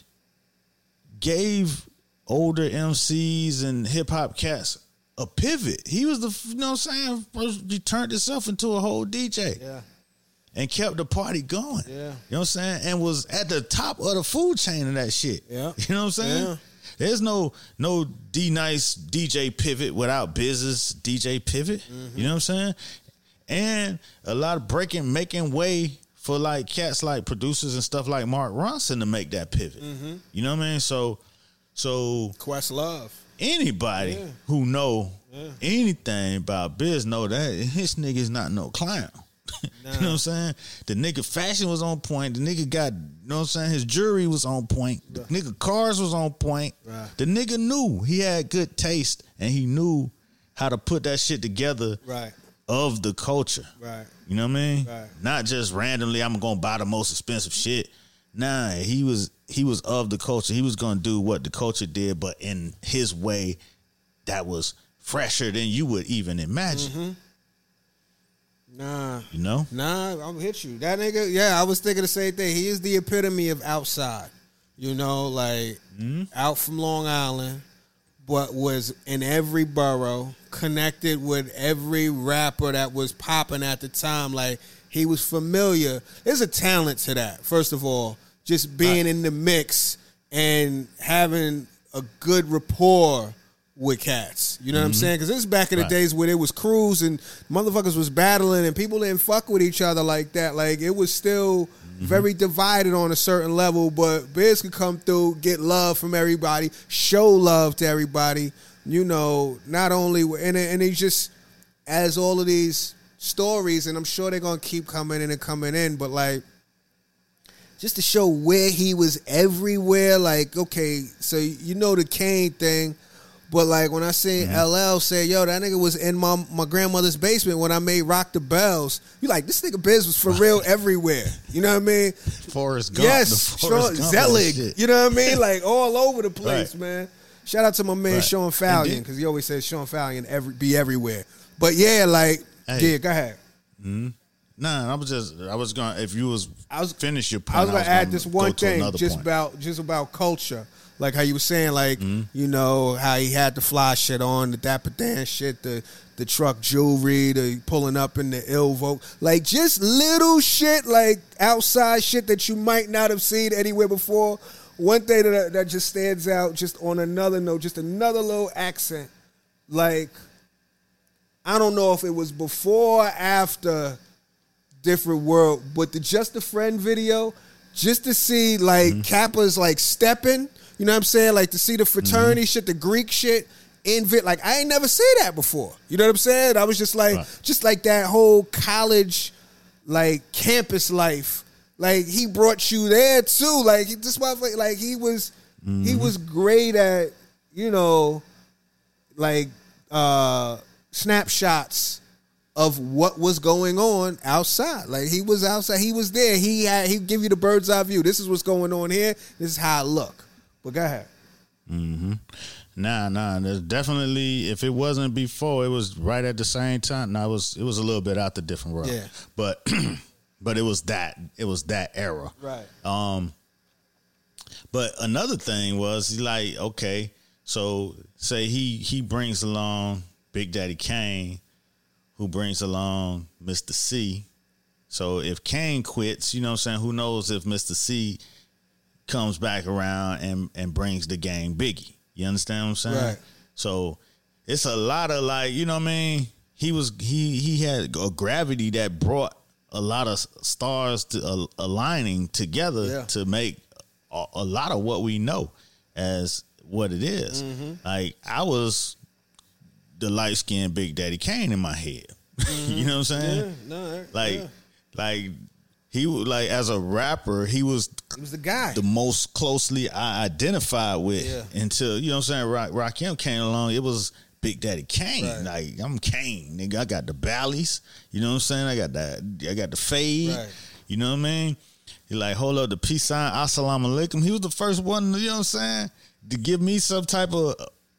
gave older MCs and hip hop cats a pivot. He was the, you know what I'm saying, first he turned himself into a whole DJ. Yeah. And kept the party going. Yeah. You know what I'm saying? And was at the top of the food chain of that shit. Yeah. You know what I'm saying? Yeah. There's no D-Nice DJ pivot without Biz's DJ pivot. You know what I'm saying? And a lot of making way for like cats like producers and stuff like Mark Ronson to make that pivot. You know what I mean? So Questlove. Anybody who know anything about Biz know that his nigga's not no clown. Nah. You know what I'm saying? The nigga fashion was on point. The nigga got, you know what I'm saying? His jewelry was on point. The nigga cars was on point. Right. The nigga knew he had good taste and he knew how to put that shit together of the culture. Right. You know what I mean? Right. Not just randomly, I'm going to buy the most expensive shit. Nah, he was of the culture. He was going to do what the culture did, but in his way that was fresher than you would even imagine. Nah. You know? Nah, I'm gonna hit you. That nigga, yeah, I was thinking the same thing. He is the epitome of outside. You know, like out from Long Island, but was in every borough, connected with every rapper that was popping at the time. Like, he was familiar. There's a talent to that, first of all. Just being in the mix and having a good rapport with cats. You know what I'm saying? Because this is back in the days where it was crews and motherfuckers was battling and people didn't fuck with each other like that. Like, it was still very divided on a certain level, but Biz could come through, get love from everybody, show love to everybody, you know, not only, and he just, as all of these stories, and I'm sure they're going to keep coming in, but like, just to show where he was everywhere, like, okay, so you know the Kane thing, but like when I seen LL say, yo, that nigga was in my grandmother's basement when I made Rock the Bells, you like, this nigga Biz was for real everywhere. You know what I mean? Forrest Gump. Yes, Zelig. You know what I mean? Like all over the place, man. Shout out to my man Sean Fallion, because he always says Sean Fallion be everywhere. But yeah, like, yeah, go ahead. Nah, I was gonna, if you was finish your point, I was gonna add this one thing just about culture. Like how you were saying, like, you know, how he had the fly shit on, the Dapper Dan shit, the truck jewelry, the pulling up in the ill vote. Like, just little shit, like outside shit that you might not have seen anywhere before. One thing that just stands out, just on another note, just another little accent. Like, I don't know if it was before or after Different World, but the Just a Friend video, just to see, like, Kappa's, like, stepping, you know what I'm saying? Like, to see the fraternity shit, the Greek shit, like, I ain't never seen that before. You know what I'm saying? I was just like, just like that whole college, like, campus life. Like, he brought you there, too. Like, this motherfucker, like, he was great at, you know, like, snapshots of what was going on outside. Like, he was outside, he was there. He'd give you the bird's eye view. This is what's going on here. This is how it look. But go ahead. Mm-hmm. Nah. There's definitely, if it wasn't before, it was right at the same time. Now it was a little bit out the different world. Yeah. But it was that era. Right. But another thing was, like, okay, so say he brings along Big Daddy Kane, who brings along Mr. C. So if Kane quits, you know what I'm saying, who knows if Mr. C comes back around and brings the gang Biggie. You understand what I'm saying? Right. So it's a lot of, like, you know what I mean? He had a gravity that brought a lot of stars to aligning together to make a lot of what we know as what it is. Mm-hmm. Like, I was the light-skinned Big Daddy Kane in my head. Mm-hmm. You know what I'm saying? Yeah, like he was, like, as a rapper, he was the guy, the most closely I identified with until, you know what I'm saying, Rakim came along. It was Big Daddy Kane. Right. Like, I'm Kane, nigga. I got the Bally's. You know what I'm saying? I got the fade. Right. You know what I mean? He like, hold up, the peace sign, assalamu alaikum. He was the first one, you know what I'm saying, to give me some type of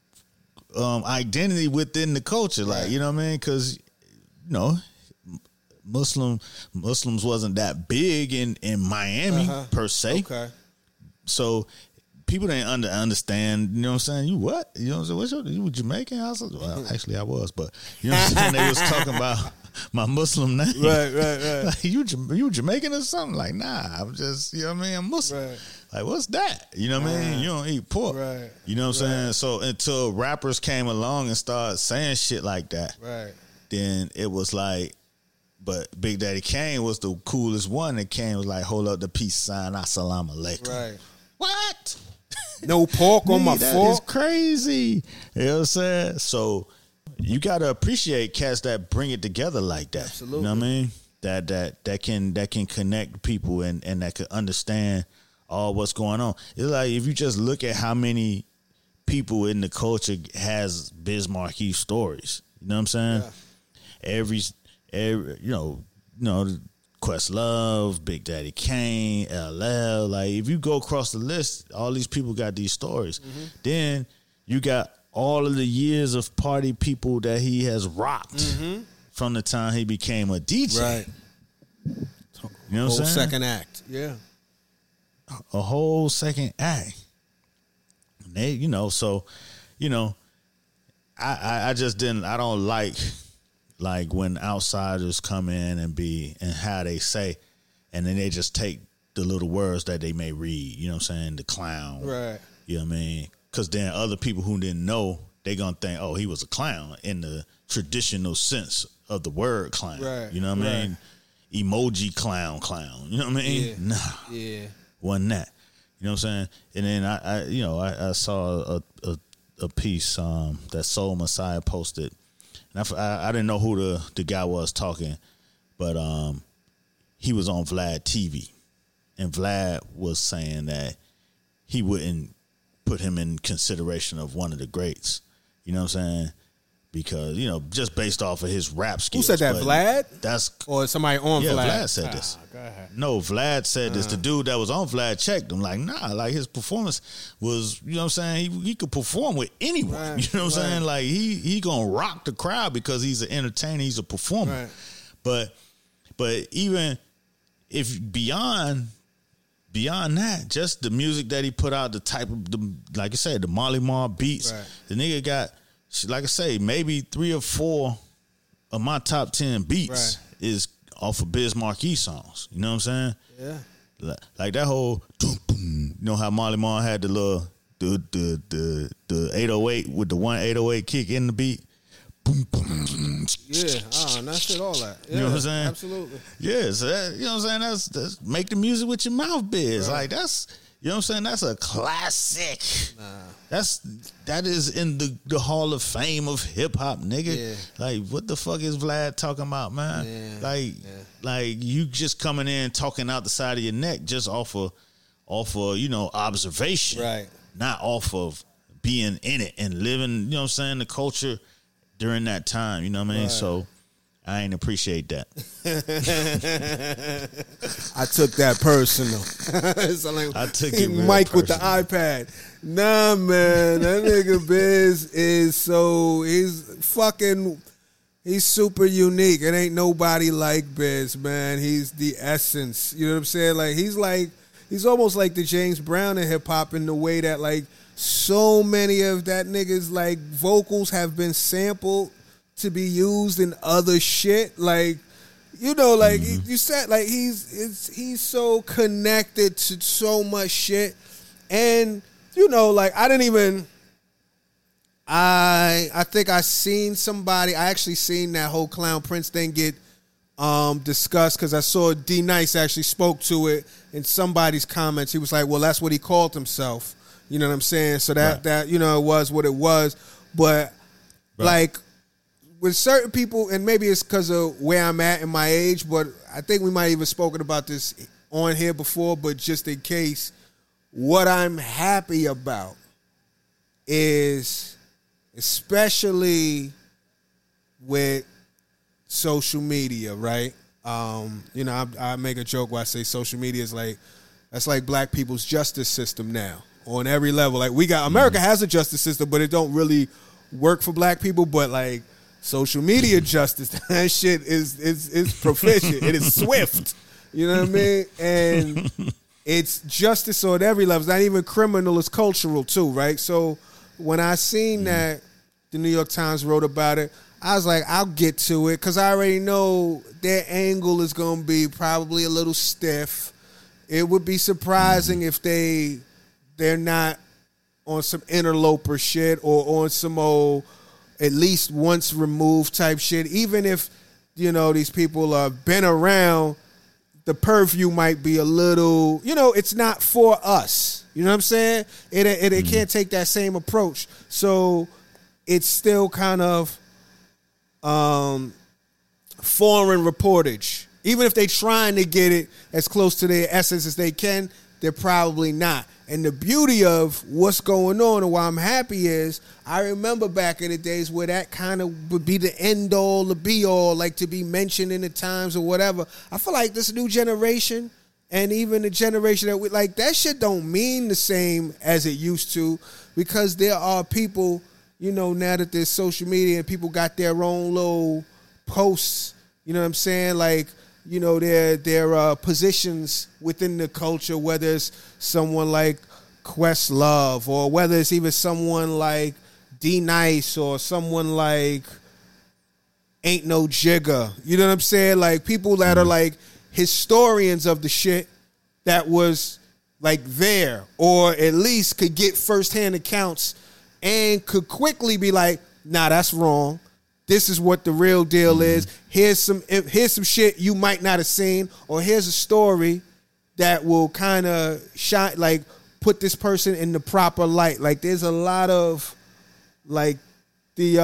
identity within the culture. Like, you know what I mean? Because, you know, Muslims wasn't that big in Miami per se. Okay. So people didn't understand, you know what I'm saying? You what? You know what I'm saying? You Jamaican? Well, actually I was, but you know what I'm saying? They was talking about my Muslim name. Right. Like, you Jamaican or something? Like, nah, I'm just, you know what I mean? I'm Muslim. Right. Like, what's that? You know what I mean? You don't eat pork. Right. You know what I'm saying? So until rappers came along and started saying shit like that, then it was like, but Big Daddy Kane was the coolest one that came, was like, hold up the peace sign, assalamu alaikum. Right. What? No pork on my fork? That is crazy. You know what I'm saying? So you got to appreciate cats that bring it together like that. Absolutely. You know what I mean? That can connect people and that can understand all what's going on. It's like, if you just look at how many people in the culture has Biz Markie stories. You know what I'm saying? Yeah. Every you know, Questlove, Big Daddy Kane, LL. Like, if you go across the list, all these people got these stories. Mm-hmm. Then you got all of the years of party people that he has rocked from the time he became a DJ. Right. You know what I'm saying? Second act. Yeah. A whole second act. They, you know, so, you know, I just didn't, I don't like when outsiders come in and how they say, and then they just take the little words that they may read, you know what I'm saying, the clown. Right. You know what I mean? Because then other people who didn't know, they going to think, oh, he was a clown in the traditional sense of the word clown. Right. You know what I mean? Emoji clown. You know what I mean? Yeah. Nah. Yeah. Wasn't that. You know what I'm saying? And then I saw a piece that Soul Messiah posted. And I didn't know who the guy was talking, but he was on Vlad TV. And Vlad was saying that he wouldn't put him in consideration of one of the greats. You know what I'm saying? Because, you know, just based off of his rap skills. Who said that, Vlad? That's or somebody on Vlad? Yeah, Vlad said this. Go ahead. No, Vlad said this. The dude that was on Vlad checked him. Like, nah, like his performance was, you know what I'm saying? He could perform with anyone. Right. You know what I'm saying? Like, he gonna rock the crowd because he's an entertainer, he's a performer. Right. But even if beyond that, just the music that he put out, the type of, like I said, the Marley Marl beats, the nigga got, like I say, maybe 3 or 4 of my top 10 beats is off of Biz Markie songs. You know what I'm saying? Yeah. Like that whole, you know how Marley Marl had the little, the 808 with the 1-808 kick in the beat? Boom, boom. Yeah, that's it, all that. Yeah, you know what I'm saying? Absolutely. Yeah, so that, you know what I'm saying? That's make the music with your mouth biz. Like, that's, you know what I'm saying? That's a classic. That is in the Hall of Fame of hip hop, nigga. Yeah. Like, what the fuck is Vlad talking about, man? Yeah. Like you just coming in talking out the side of your neck just off of you know, observation, right? Not off of being in it and living. You know what I'm saying? The culture during that time. You know what I mean? Right. So I ain't appreciate that. I took that personal. So like, I took it real Mike with the personal. iPad. Nah, man, that nigga Biz is he's super unique. It ain't nobody like Biz, man. He's the essence. You know what I'm saying? He's almost like the James Brown in hip hop in the way that like so many of that nigga's like vocals have been sampled to be used in other shit. Like, you know, like you said, like he's so connected to so much shit. And, you know, like I think I seen somebody, I actually seen that whole Clown Prince thing get discussed because I saw D Nice actually spoke to it in somebody's comments. He was like, well, that's what he called himself. You know what I'm saying? So that you know, it was what it was. But like with certain people, and maybe it's because of where I'm at in my age, but I think we might even spoken about this on here before, but just in case, what I'm happy about is, especially with social media, right? You know, I make a joke where I say social media is like, that's like black people's justice system now on every level. Like we got, America has a justice system, but it don't really work for black people. But like social media justice, that shit is proficient. It is swift. You know what I mean? And it's justice on every level. It's not even criminal, it's cultural too, right? So when I seen that the New York Times wrote about it, I was like, I'll get to it because I already know their angle is going to be probably a little stiff. It would be surprising if they're not on some interloper shit or on some old at least once removed type shit. Even if, you know, these people have been around, the purview might be a little, you know, it's not for us. You know what I'm saying? It can't take that same approach. So it's still kind of foreign reportage. Even if they trying to get it as close to their essence as they can, they're probably not. And the beauty of what's going on and why I'm happy is I remember back in the days where that kind of would be the end all, the be all, like to be mentioned in the Times or whatever. I feel like this new generation and even the generation that we like, that shit don't mean the same as it used to, because there are people, you know, now that there's social media and people got their own little posts, you know what I'm saying? Like, you know, their positions within the culture, whether it's someone like Questlove or whether it's even someone like D Nice or someone like Ain't No Jigger. You know what I'm saying? Like people that are like historians of the shit that was like there, or at least could get firsthand accounts and could quickly be like, nah, that's wrong. This is what the real deal is. Here's some shit you might not have seen, or here's a story that will kind of shine, like put this person in the proper light. Like there's a lot of like the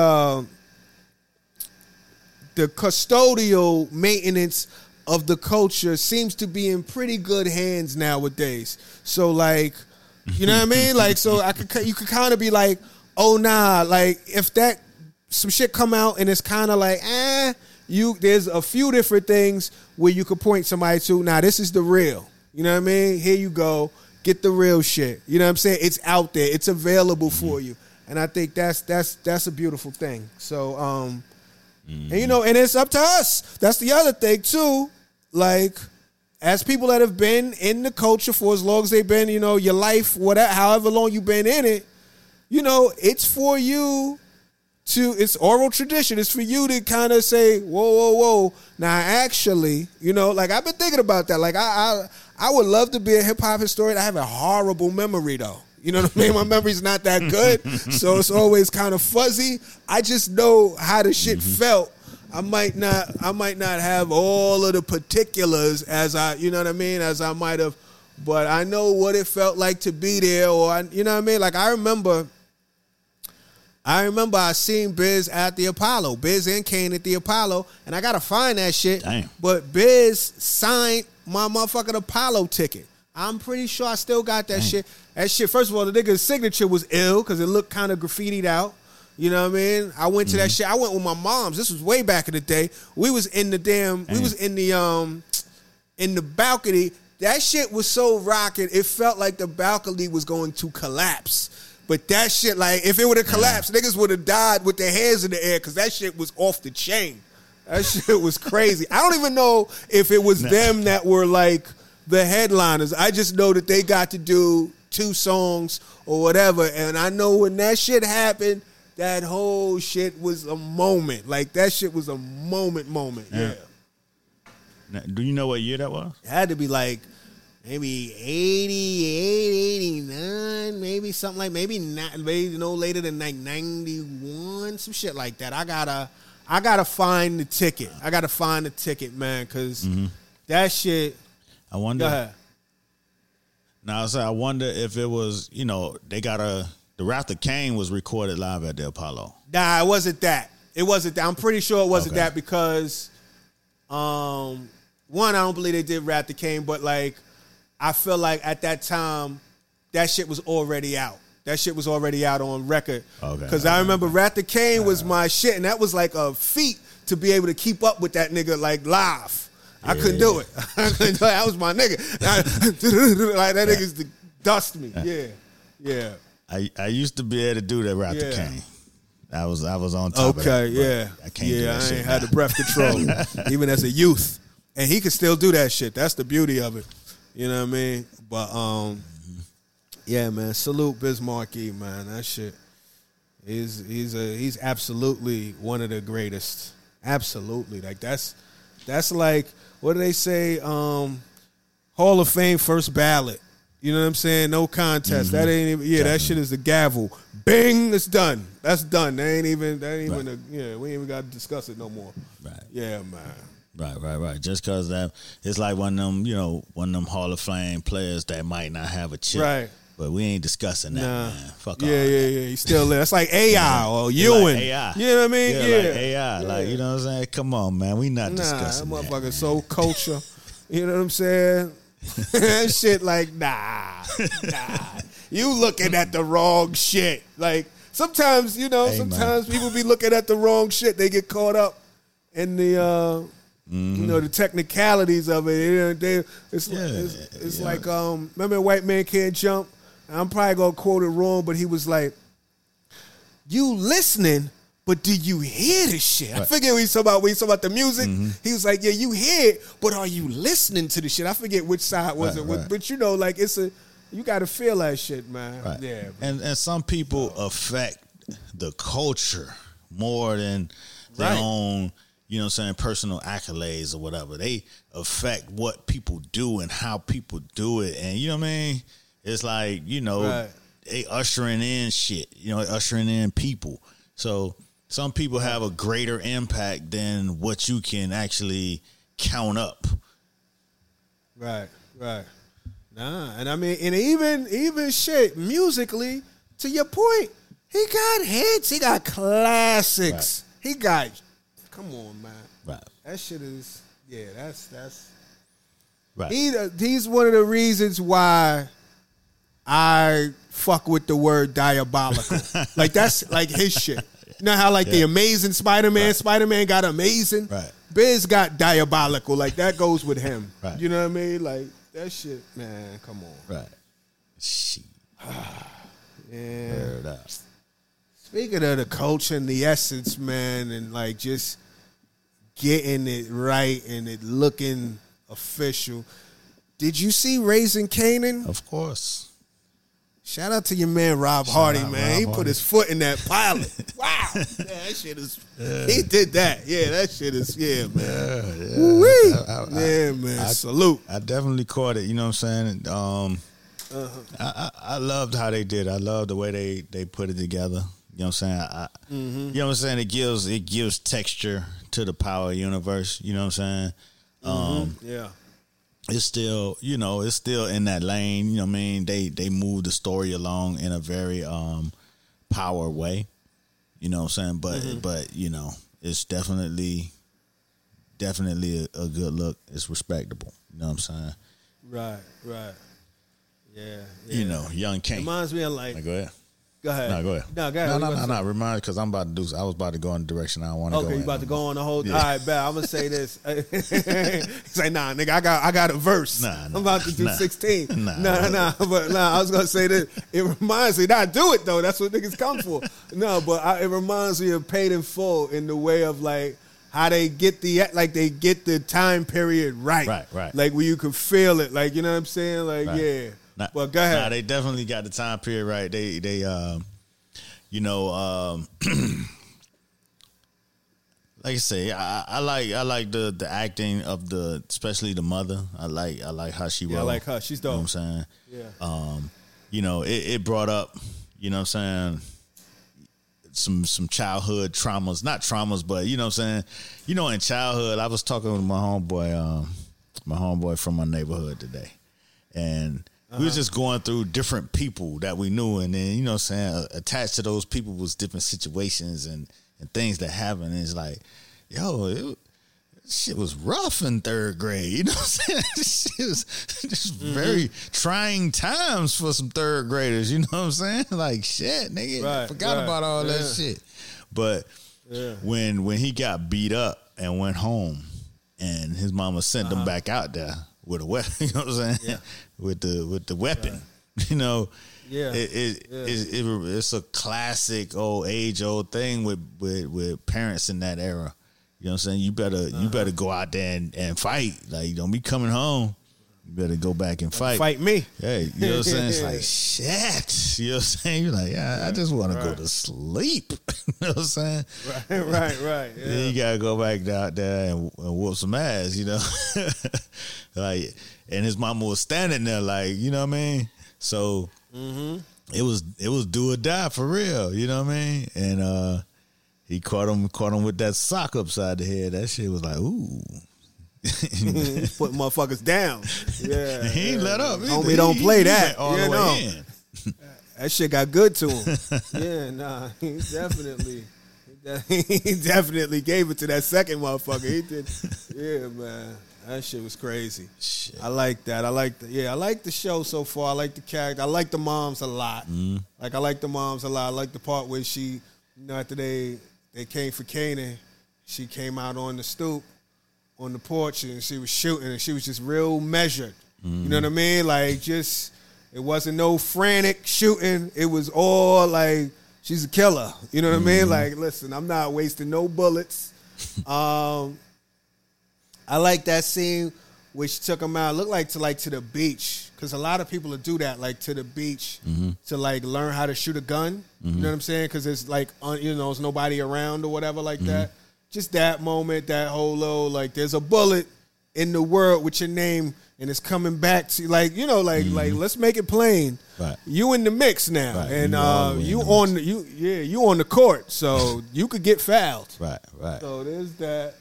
custodial maintenance of the culture seems to be in pretty good hands nowadays. So like, you know what I mean? Like, so you could kind of be like, oh nah, like if that some shit come out and it's kind of like, there's a few different things where you could point somebody to. Nah, this is the real. You know what I mean? Here you go. Get the real shit. You know what I'm saying? It's out there. It's available for you. And I think that's a beautiful thing. So, and you know, and it's up to us. That's the other thing too. Like, as people that have been in the culture for as long as they've been, you know, your life, whatever, however long you've been in it, you know, it's for you to, it's oral tradition. It's for you to kind of say, whoa. Now, actually, you know, like I've been thinking about that. Like I would love to be a hip hop historian. I have a horrible memory though. You know what I mean? My memory's not that good. So it's always kind of fuzzy. I just know how the shit felt. I might not have all of the particulars as I, you know what I mean, as I might have, but I know what it felt like to be there, or you know what I mean? Like I remember I seen Biz at the Apollo, Biz and Kane at the Apollo, and I gotta find that shit. Damn. But Biz signed my motherfucking Apollo ticket. I'm pretty sure I still got that shit. That shit, first of all, the nigga's signature was ill because it looked kind of graffitied out. You know what I mean? I went to that shit. I went with my moms. This was way back in the day. We was in the in the balcony. That shit was so rocking. It felt like the balcony was going to collapse. But that shit, like, if it would have collapsed, niggas would have died with their hands in the air because that shit was off the chain. That shit was crazy. I don't even know if it was them that were, like, the headliners. I just know that they got to do 2 songs or whatever. And I know when that shit happened, that whole shit was a moment. Like, that shit was a moment. Yeah. Now, do you know what year that was? It had to be, like, maybe 88, 89, maybe something like, maybe no later than, like, 91, some shit like that. I gotta find the ticket. I gotta find the ticket, man, because that shit. I wonder. Go ahead. Now, I wonder if it was, you know, the Wrath of Cain was recorded live at the Apollo. Nah, it wasn't that. I'm pretty sure it wasn't that because, one, I don't believe they did Wrath of Cain, but, like, I feel like at that time, that shit was already out. That shit was already out on record. Because I remember Wrath of Cain was my shit, and that was like a feat to be able to keep up with that nigga, like, live. I couldn't do it. That was my nigga. Like, that nigga's to dust me. Yeah. I used to be able to do that Wrath of Cain. I was on top of that. Okay, I can't do that shit ain't had the breath control, even as a youth. And he could still do that shit. That's the beauty of it. You know what I mean? But, yeah, man, salute Biz Markie, man. That shit, he's absolutely one of the greatest. Absolutely. Like, that's like, what do they say? Hall of Fame first ballot. You know what I'm saying? No contest. That ain't even, that shit is the gavel. Bing, it's done. That's done. That ain't even, we ain't even got to discuss it no more. Right. Yeah, man. Right. Just because that, it's like one of them Hall of Fame players that might not have a chip. Right. But we ain't discussing that, man. Fuck all Yeah. He's still there. That's like AI or Ewing. Like AI. You know what I mean? Yeah. Like AI. Like, you know what I'm saying? Come on, man. We not discussing that. That motherfucker so culture. You know what I'm saying? That shit like, nah. You looking at the wrong shit. Like, sometimes, sometimes people be looking at the wrong shit. They get caught up in the, the technicalities of it. It's like, remember White Man Can't Jump? I'm probably going to quote it wrong, but he was like, you listening, but do you hear the shit? Right. I forget when he's talking about the music. He was like, yeah, you hear it, but are you listening to the shit? I forget which side was it. Right. But, like, you got to feel that shit, man. Right. Yeah. And some people affect the culture more than their own, you know what I'm saying, personal accolades or whatever. They affect what people do and how people do it. And, you know what I mean? It's like, they ushering in shit, ushering in people. So some people have a greater impact than what you can actually count up. Right. Nah, and I mean, and even shit, musically, to your point, he got hits, he got classics. Right. Come on, man. Right. That shit is, that's right. He's one of the reasons why I fuck with the word diabolical. Like, that's like his shit. You know how, like, the Amazing Spider-Man, Spider-Man got amazing? Right. Biz got diabolical. Like, that goes with him. Right. You know what I mean? Like, that shit, man, come on. Right. Shit. Yeah. Word up. Speaking of the culture and the essence, man, and, like, just getting it right and it looking official. Did you see Raising Kanan? Of course. Shout out to your man Rob Hardy, man. He put his foot in that pilot. Wow. Yeah, that shit is. He did that. Yeah, that shit is. Yeah, man. Yeah, man. Salute. I definitely caught it. You know what I'm saying? I loved how they did. I loved the way they put it together. You know what I'm saying? You know what I'm saying? It gives texture to the Power universe. You know what I'm saying? Yeah. It's still, it's still in that lane. You know what I mean? They move the story along in a very Power way. You know what I'm saying? But it's definitely a good look. It's respectable. You know what I'm saying? Right. Yeah. Young King. Reminds me of like go ahead. Go ahead. No, go ahead. No, go ahead. No. Remind, because I was about to go in the direction I don't want to go. Okay, you about to go on the whole. Yeah. All right, bet. I'm gonna say this. He's like, nah, nigga, I got a verse. Nah, I'm about to do 16. Nah. But I was gonna say that it reminds me. Nah, do it though. That's what niggas come for. No, but it reminds me of Paid in Full in the way of like how they get the time period right. Right. Like where you can feel it. Like, you know what I'm saying? Like, Right. yeah. But go ahead. Nah, they definitely got the time period right. They like I say, I like the acting of especially the mother. I like how she wrote. I like her. She's dope. You know what I'm saying? Yeah. It brought up, you know what I'm saying, some childhood traumas. Not traumas, but you know what I'm saying? In childhood, I was talking with my homeboy from my neighborhood today. And we was just going through different people that we knew, and then, you know what I'm saying, attached to those people was different situations and things that happened. And it's like, shit was rough in third grade. You know what I'm saying? Shit was just very trying times for some third graders. You know what I'm saying? Like, shit, nigga, forgot about all that shit. But when he got beat up and went home, and his mama sent him back out there with a weapon, you know what I'm saying? Yeah. With the weapon, it's a classic old thing with parents in that era. You know what I'm saying? You better go out there and fight. Like, don't be coming home. You better go back and fight. Fight me. Hey, you know what I'm saying? It's like, shit. You know what I'm saying? You're like, I just want to go to sleep. You know what I'm saying? Right. Yeah. Then you got to go back out there and whoop some ass, you know? Like, and his mama was standing there like, you know what I mean? So it was do or die for real, you know what I mean? And he caught him with that sock upside the head. That shit was like, ooh. Put motherfuckers down. Yeah. He ain't let up. Homie, don't play that. All the way in. That shit got good to him. Yeah, nah. He definitely gave it to that second motherfucker. He did. Yeah, man. That shit was crazy. Shit. I like that. I like the show so far. I like the character. I like the moms a lot. Like, I like the moms a lot. I like the part where she, after they came for Kanan, she came out on the stoop, on the porch, and she was shooting, and she was just real measured. You know what I mean? Like, just, it wasn't no frantic shooting. It was all like, she's a killer. You know what I mean? Like, listen, I'm not wasting no bullets. I like that scene which took him out. Looked like to the beach, because a lot of people would do that, like to the beach to like learn how to shoot a gun. You know what I'm saying? Because it's like there's nobody around or whatever like that. Just that moment, that whole little like there's a bullet in the world with your name and it's coming back to like like let's make it plain. Right. You in the mix now, right. And you on the court, so you could get fouled. Right. So there's that.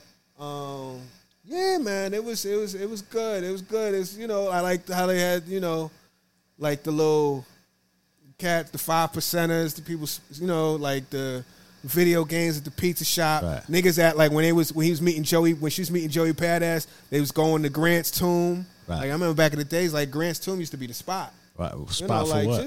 Yeah, man, it was good. It was good. It's I liked how they had like the little cat, the 5%ers, the people like the video games at the pizza shop. Right. Niggas at like when she was meeting Joey Badass, they was going to Grant's tomb. Right. Like I remember back in the days, like Grant's tomb used to be the spot. Right. Spot for what?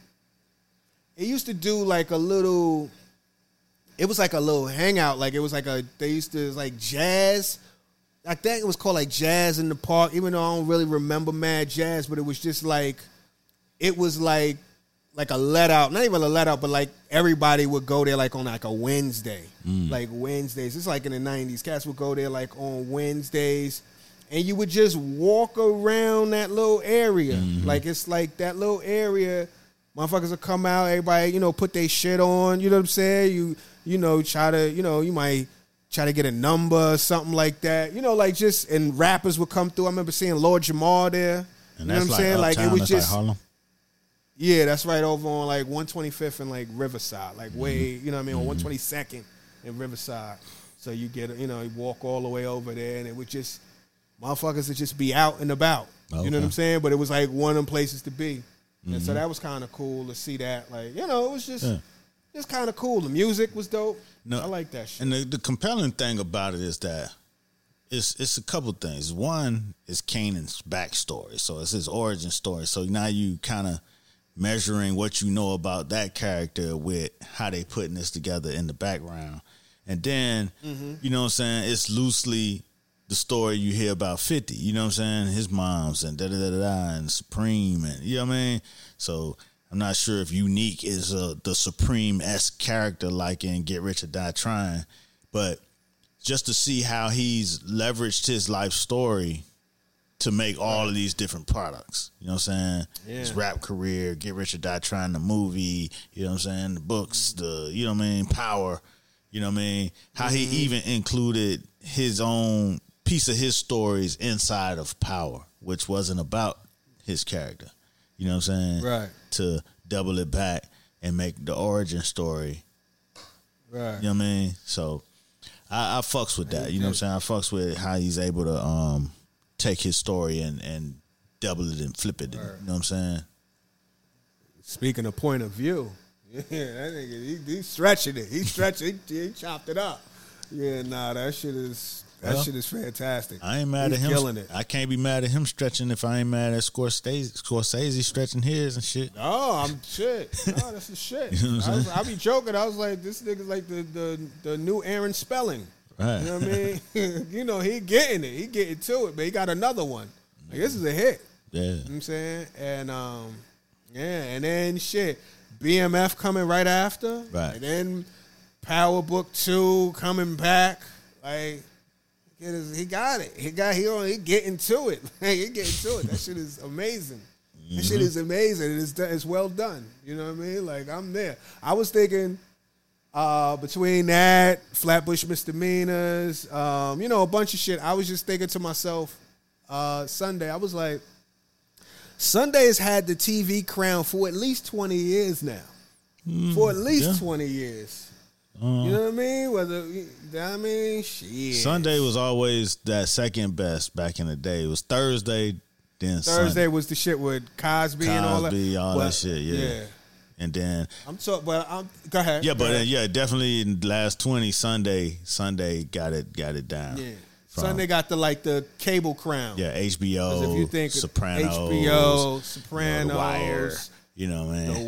It used to do like a little. It was like a little hangout. Like it was like they used to like jazz. I think it was called like Jazz in the Park, even though I don't really remember Mad Jazz, but it was just like, it was like a let out, not even a let out, but like everybody would go there like on like a Wednesday, like Wednesdays. It's like in the 90s. Cats would go there like on Wednesdays, and you would just walk around that little area. Like it's like that little area, motherfuckers would come out, everybody, put their shit on, you know what I'm saying? You try to, you might try to get a number or something like that. Like just, and rappers would come through. I remember seeing Lord Jamar there. And you know what I'm saying? Uptown, like it was just like Harlem. Yeah, that's right over on like 125th and like Riverside. Like way, you know what I mean, on 122nd in Riverside. So you get, you walk all the way over there, and it would just, motherfuckers would just be out and about. Okay. You know what I'm saying? But it was like one of them places to be. And so that was kind of cool to see that. Like, it was just kind of cool. The music was dope. No, I like that shit. And the compelling thing about it is that it's a couple things. One is Kanan's backstory. So it's his origin story. So now you kind of measuring what you know about that character with how they putting this together in the background. And then, you know what I'm saying, it's loosely the story you hear about 50, you know what I'm saying, his moms and da-da-da-da-da and Supreme and, you know what I mean? So I'm not sure if Unique is the Supreme-esque character like in Get Rich or Die Trying, but just to see how he's leveraged his life story to make all of these different products. You know what I'm saying? Yeah. His rap career, Get Rich or Die Trying, the movie, you know what I'm saying, the books, the, you know what I mean, Power, you know what I mean? How he even included his own piece of his stories inside of Power, which wasn't about his character. You know what I'm saying? Right. To double it back and make the origin story. Right. You know what I mean? So I fucks with that. You know what I'm saying? I fucks with how he's able to take his story and double it and flip it. Right. You know what I'm saying? Speaking of point of view, yeah, that nigga, he's stretching it. He chopped it up. Yeah, nah, that shit is fantastic. I ain't mad at him. Killing it. I can't be mad at him stretching if I ain't mad at Scorsese stretching his and shit. Oh, I'm shit. No, that's the shit. You know I be joking. I was like, this nigga's like the new Aaron Spelling. Right. You know what I mean? You know, he getting it. He getting to it, but he got another one. Like, this is a hit. Yeah. You know what I'm saying? And and then shit. BMF coming right after. Right. And then Power Book 2 coming back. Like, he got it. He getting to it. He getting to it. That shit is amazing. Mm-hmm. That shit is amazing. It's well done. You know what I mean? Like, I'm there. I was thinking between that, Flatbush Misdemeanors, you know, a bunch of shit. I was just thinking to myself, Sunday, I was like, Sunday has had the TV crown for at least 20 years now. For at least 20 years. You know what I mean? Shit. Sunday was always that second best back in the day. It was Thursday, then Thursday Sunday. was the shit with Cosby and all that. That shit, yeah. And then go ahead. Yeah, but definitely in the last 20, Sunday got it down. Yeah. Sunday got the cable crown. Yeah, HBO, if you think Sopranos, Sopranos, The Wire. You know, man. The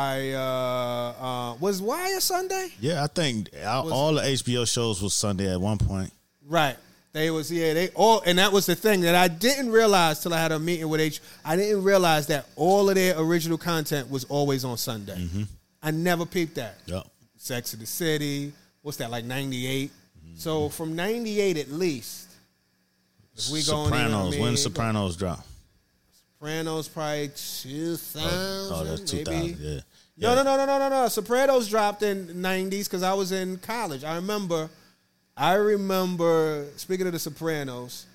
Wire. Was Wire Sunday? Yeah, I think all the HBO shows was Sunday at one point. Right. They all, and that was the thing that I didn't realize till I had a meeting with I didn't realize that all of their original content was always on Sunday. Mm-hmm. I never peeped that. Yep. Sex of the City. What's that, like 98? Mm-hmm. So from 98 at least. If we Sopranos. When Sopranos drop? Sopranos probably 2000. Oh, that's 2000. Maybe. Yeah. No. Sopranos dropped in 90s because I was in college. I remember, speaking of The Sopranos,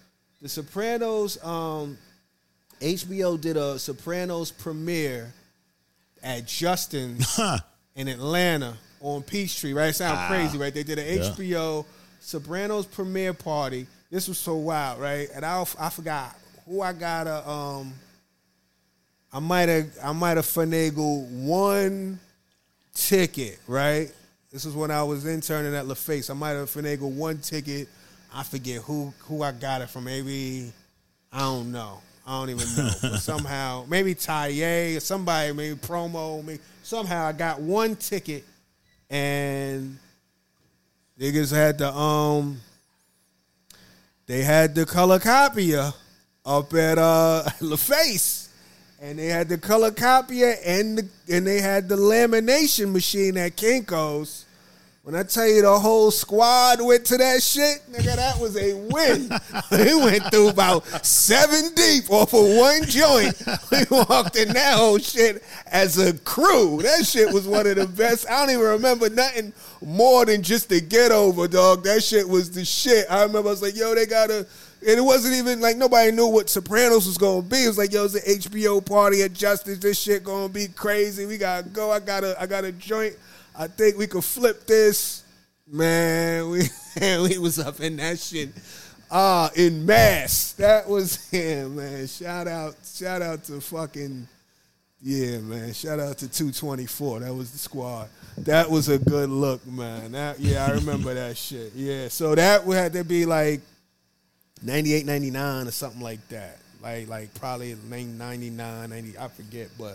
HBO did a Sopranos premiere at Justin's in Atlanta on Peachtree, right? It sounds crazy, right? They did an HBO Sopranos premiere party. This was so wild, right? And I forgot who I got I might have finagled one ticket, right? This was when I was interning at LaFace. I might have finagled one ticket. I forget who I got it from. Maybe, I don't know. I don't even know. But somehow, maybe Taye or somebody, maybe Promo. Somehow I got one ticket, and niggas had they had the color copier up at LaFace. And they had the color copier and they had the lamination machine at Kinko's. When I tell you the whole squad went to that shit, nigga, that was a win. We went through about 7 deep off of one joint. We walked in that whole shit as a crew. That shit was one of the best. I don't even remember nothing more than just the get over, dog. That shit was the shit. I remember I was like, yo, they gotta... And it wasn't even like nobody knew what Sopranos was going to be. It was like, yo, it's an HBO party at Justice. This shit going to be crazy. We got to go. I got a joint. I think we could flip this. Man, we was up in that shit in mass. That was him, man. Shout out to fucking, yeah, man. Shout out to 224. That was the squad. That was a good look, man. I remember that shit. Yeah, so that would have to be like 98, 99 or something like that. Like probably 99, 90, I forget. But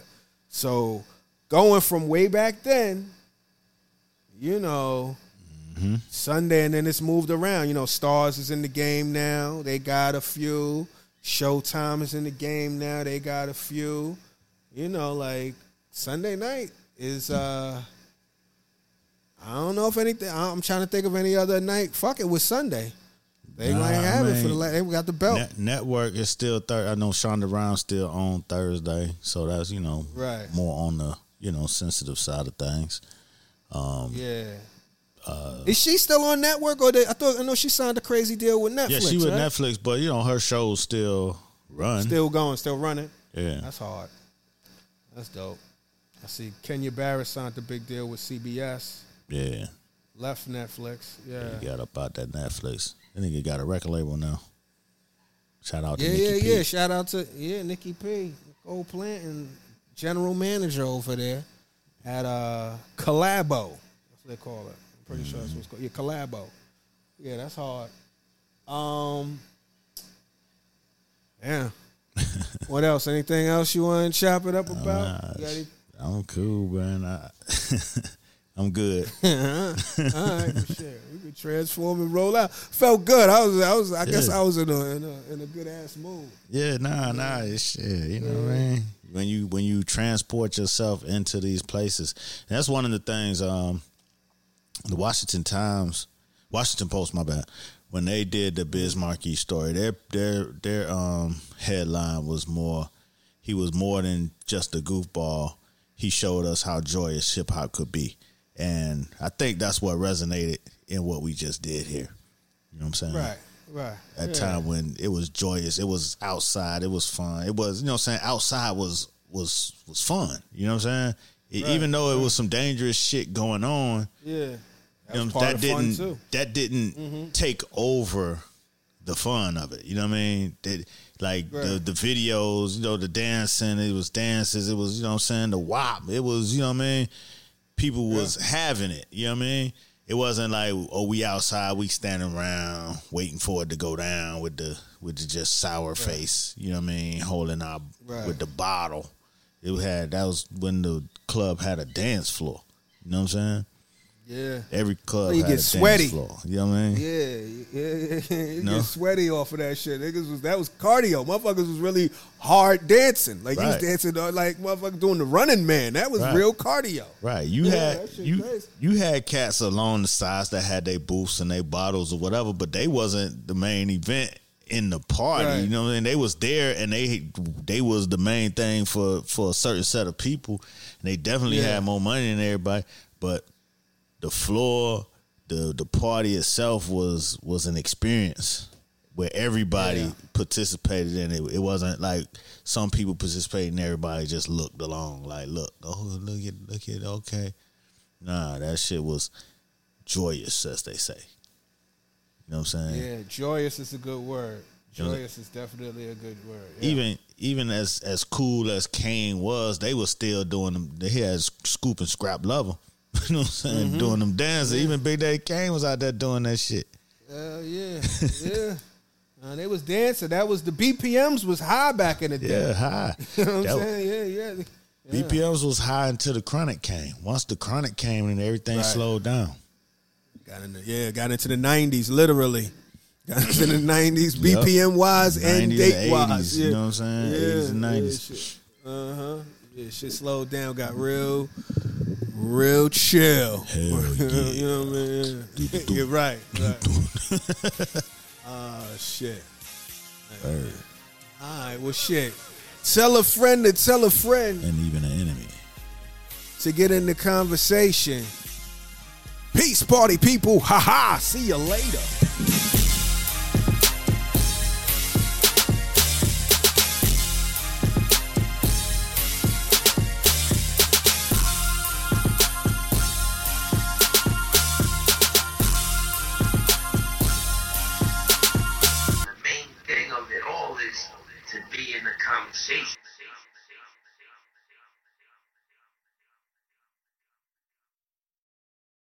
So going from way back then, you know, Sunday, and then it's moved around. You know, Stars is in the game now. They got a few. Showtime is in the game now. They got a few. You know, like Sunday night is I don't know if anything. I'm trying to think of any other night. Fuck it with Sunday. They might have it for the. They got the belt. Network is still I know Shonda Rhimes still on Thursday, so that's right, more on the sensitive side of things. Yeah. Is she still on network, or I know she signed a crazy deal with Netflix? Yeah, she with right? Netflix, but her shows still run, still going, still running. Yeah, that's hard. That's dope. I see Kenya Barris signed a big deal with CBS. Yeah, left Netflix. Yeah, he got up out that Netflix. I think he got a record label now. Shout out to Nikki P. Yeah. Shout out to Nikki P. Nicole Planton, general manager over there at Collabo. That's what they call it. Pretty sure that's what it's called. Yeah, Collabo. Yeah, that's hard. Yeah. What else? Anything else you want to chop it up about? I'm cool, man. I'm good. All right, shit. We could transform and roll out. Felt good. I guess I was in a good ass mood. Yeah, nah, it's shit. You know what I mean? When you transport yourself into these places, and that's one of the things. The Washington Post, my bad, when they did the Biz Markie story, their headline was he was more than just a goofball. He showed us how joyous hip hop could be. And I think that's what resonated in what we just did here. You know what I'm saying? Right. At time when it was joyous, it was outside, it was fun. It was, outside was fun. You know what I'm saying? Even though it was some dangerous shit going on. Yeah. That didn't take over the fun of it. You know what I mean? The videos, the dancing, it was dances, it was, the WAP. It was, people was having it. You know what I mean? It wasn't like, we outside, we standing around waiting for it to go down with the just sour face. You know what I mean? Holding our with the bottle. That was when the club had a dance floor. You know what I'm saying? Yeah. Every club you had get a sweaty. dance floor. You know what I mean? Yeah. You get sweaty off of that shit. That was cardio. Motherfuckers was really hard dancing. Like he was dancing like motherfuckers doing the Running Man. That was real cardio. Right. You had cats along the sides that had their booths and their bottles or whatever, but they wasn't the main event in the party. Right. You know what I mean? They was there and they was the main thing for a certain set of people. And they definitely had more money than everybody. But the floor, the party itself was an experience where everybody participated in it. It wasn't like some people participated and everybody just looked along. Like, look at, okay. Nah, that shit was joyous, as they say. You know what I'm saying? Yeah, joyous is a good word. Joyous is definitely a good word. Yeah. Even as cool as Kane was, they were still doing them. They had Scoop and Scrap Lover. You know what I'm saying? Doing them dances. Even Big Daddy Kane was out there doing that shit. Yeah. They was dancing. That was the BPMs was high back in the day. Yeah, high. You know what I'm saying? Yeah. BPMs was high until the Chronic came. Once the Chronic came and everything slowed down. Got into the 90s, literally. Got into the 90s, BPM wise and date wise. You know what I'm saying? 80s and 90s. Yeah, shit slowed down, got real chill. Hell yeah. You know what I mean? You're right. Shit. All right, well, shit. Tell a friend to tell a friend. And even an enemy. To get in the conversation. Peace, party people. Ha-ha. See you later. The main thing of it all is to be in the conversation.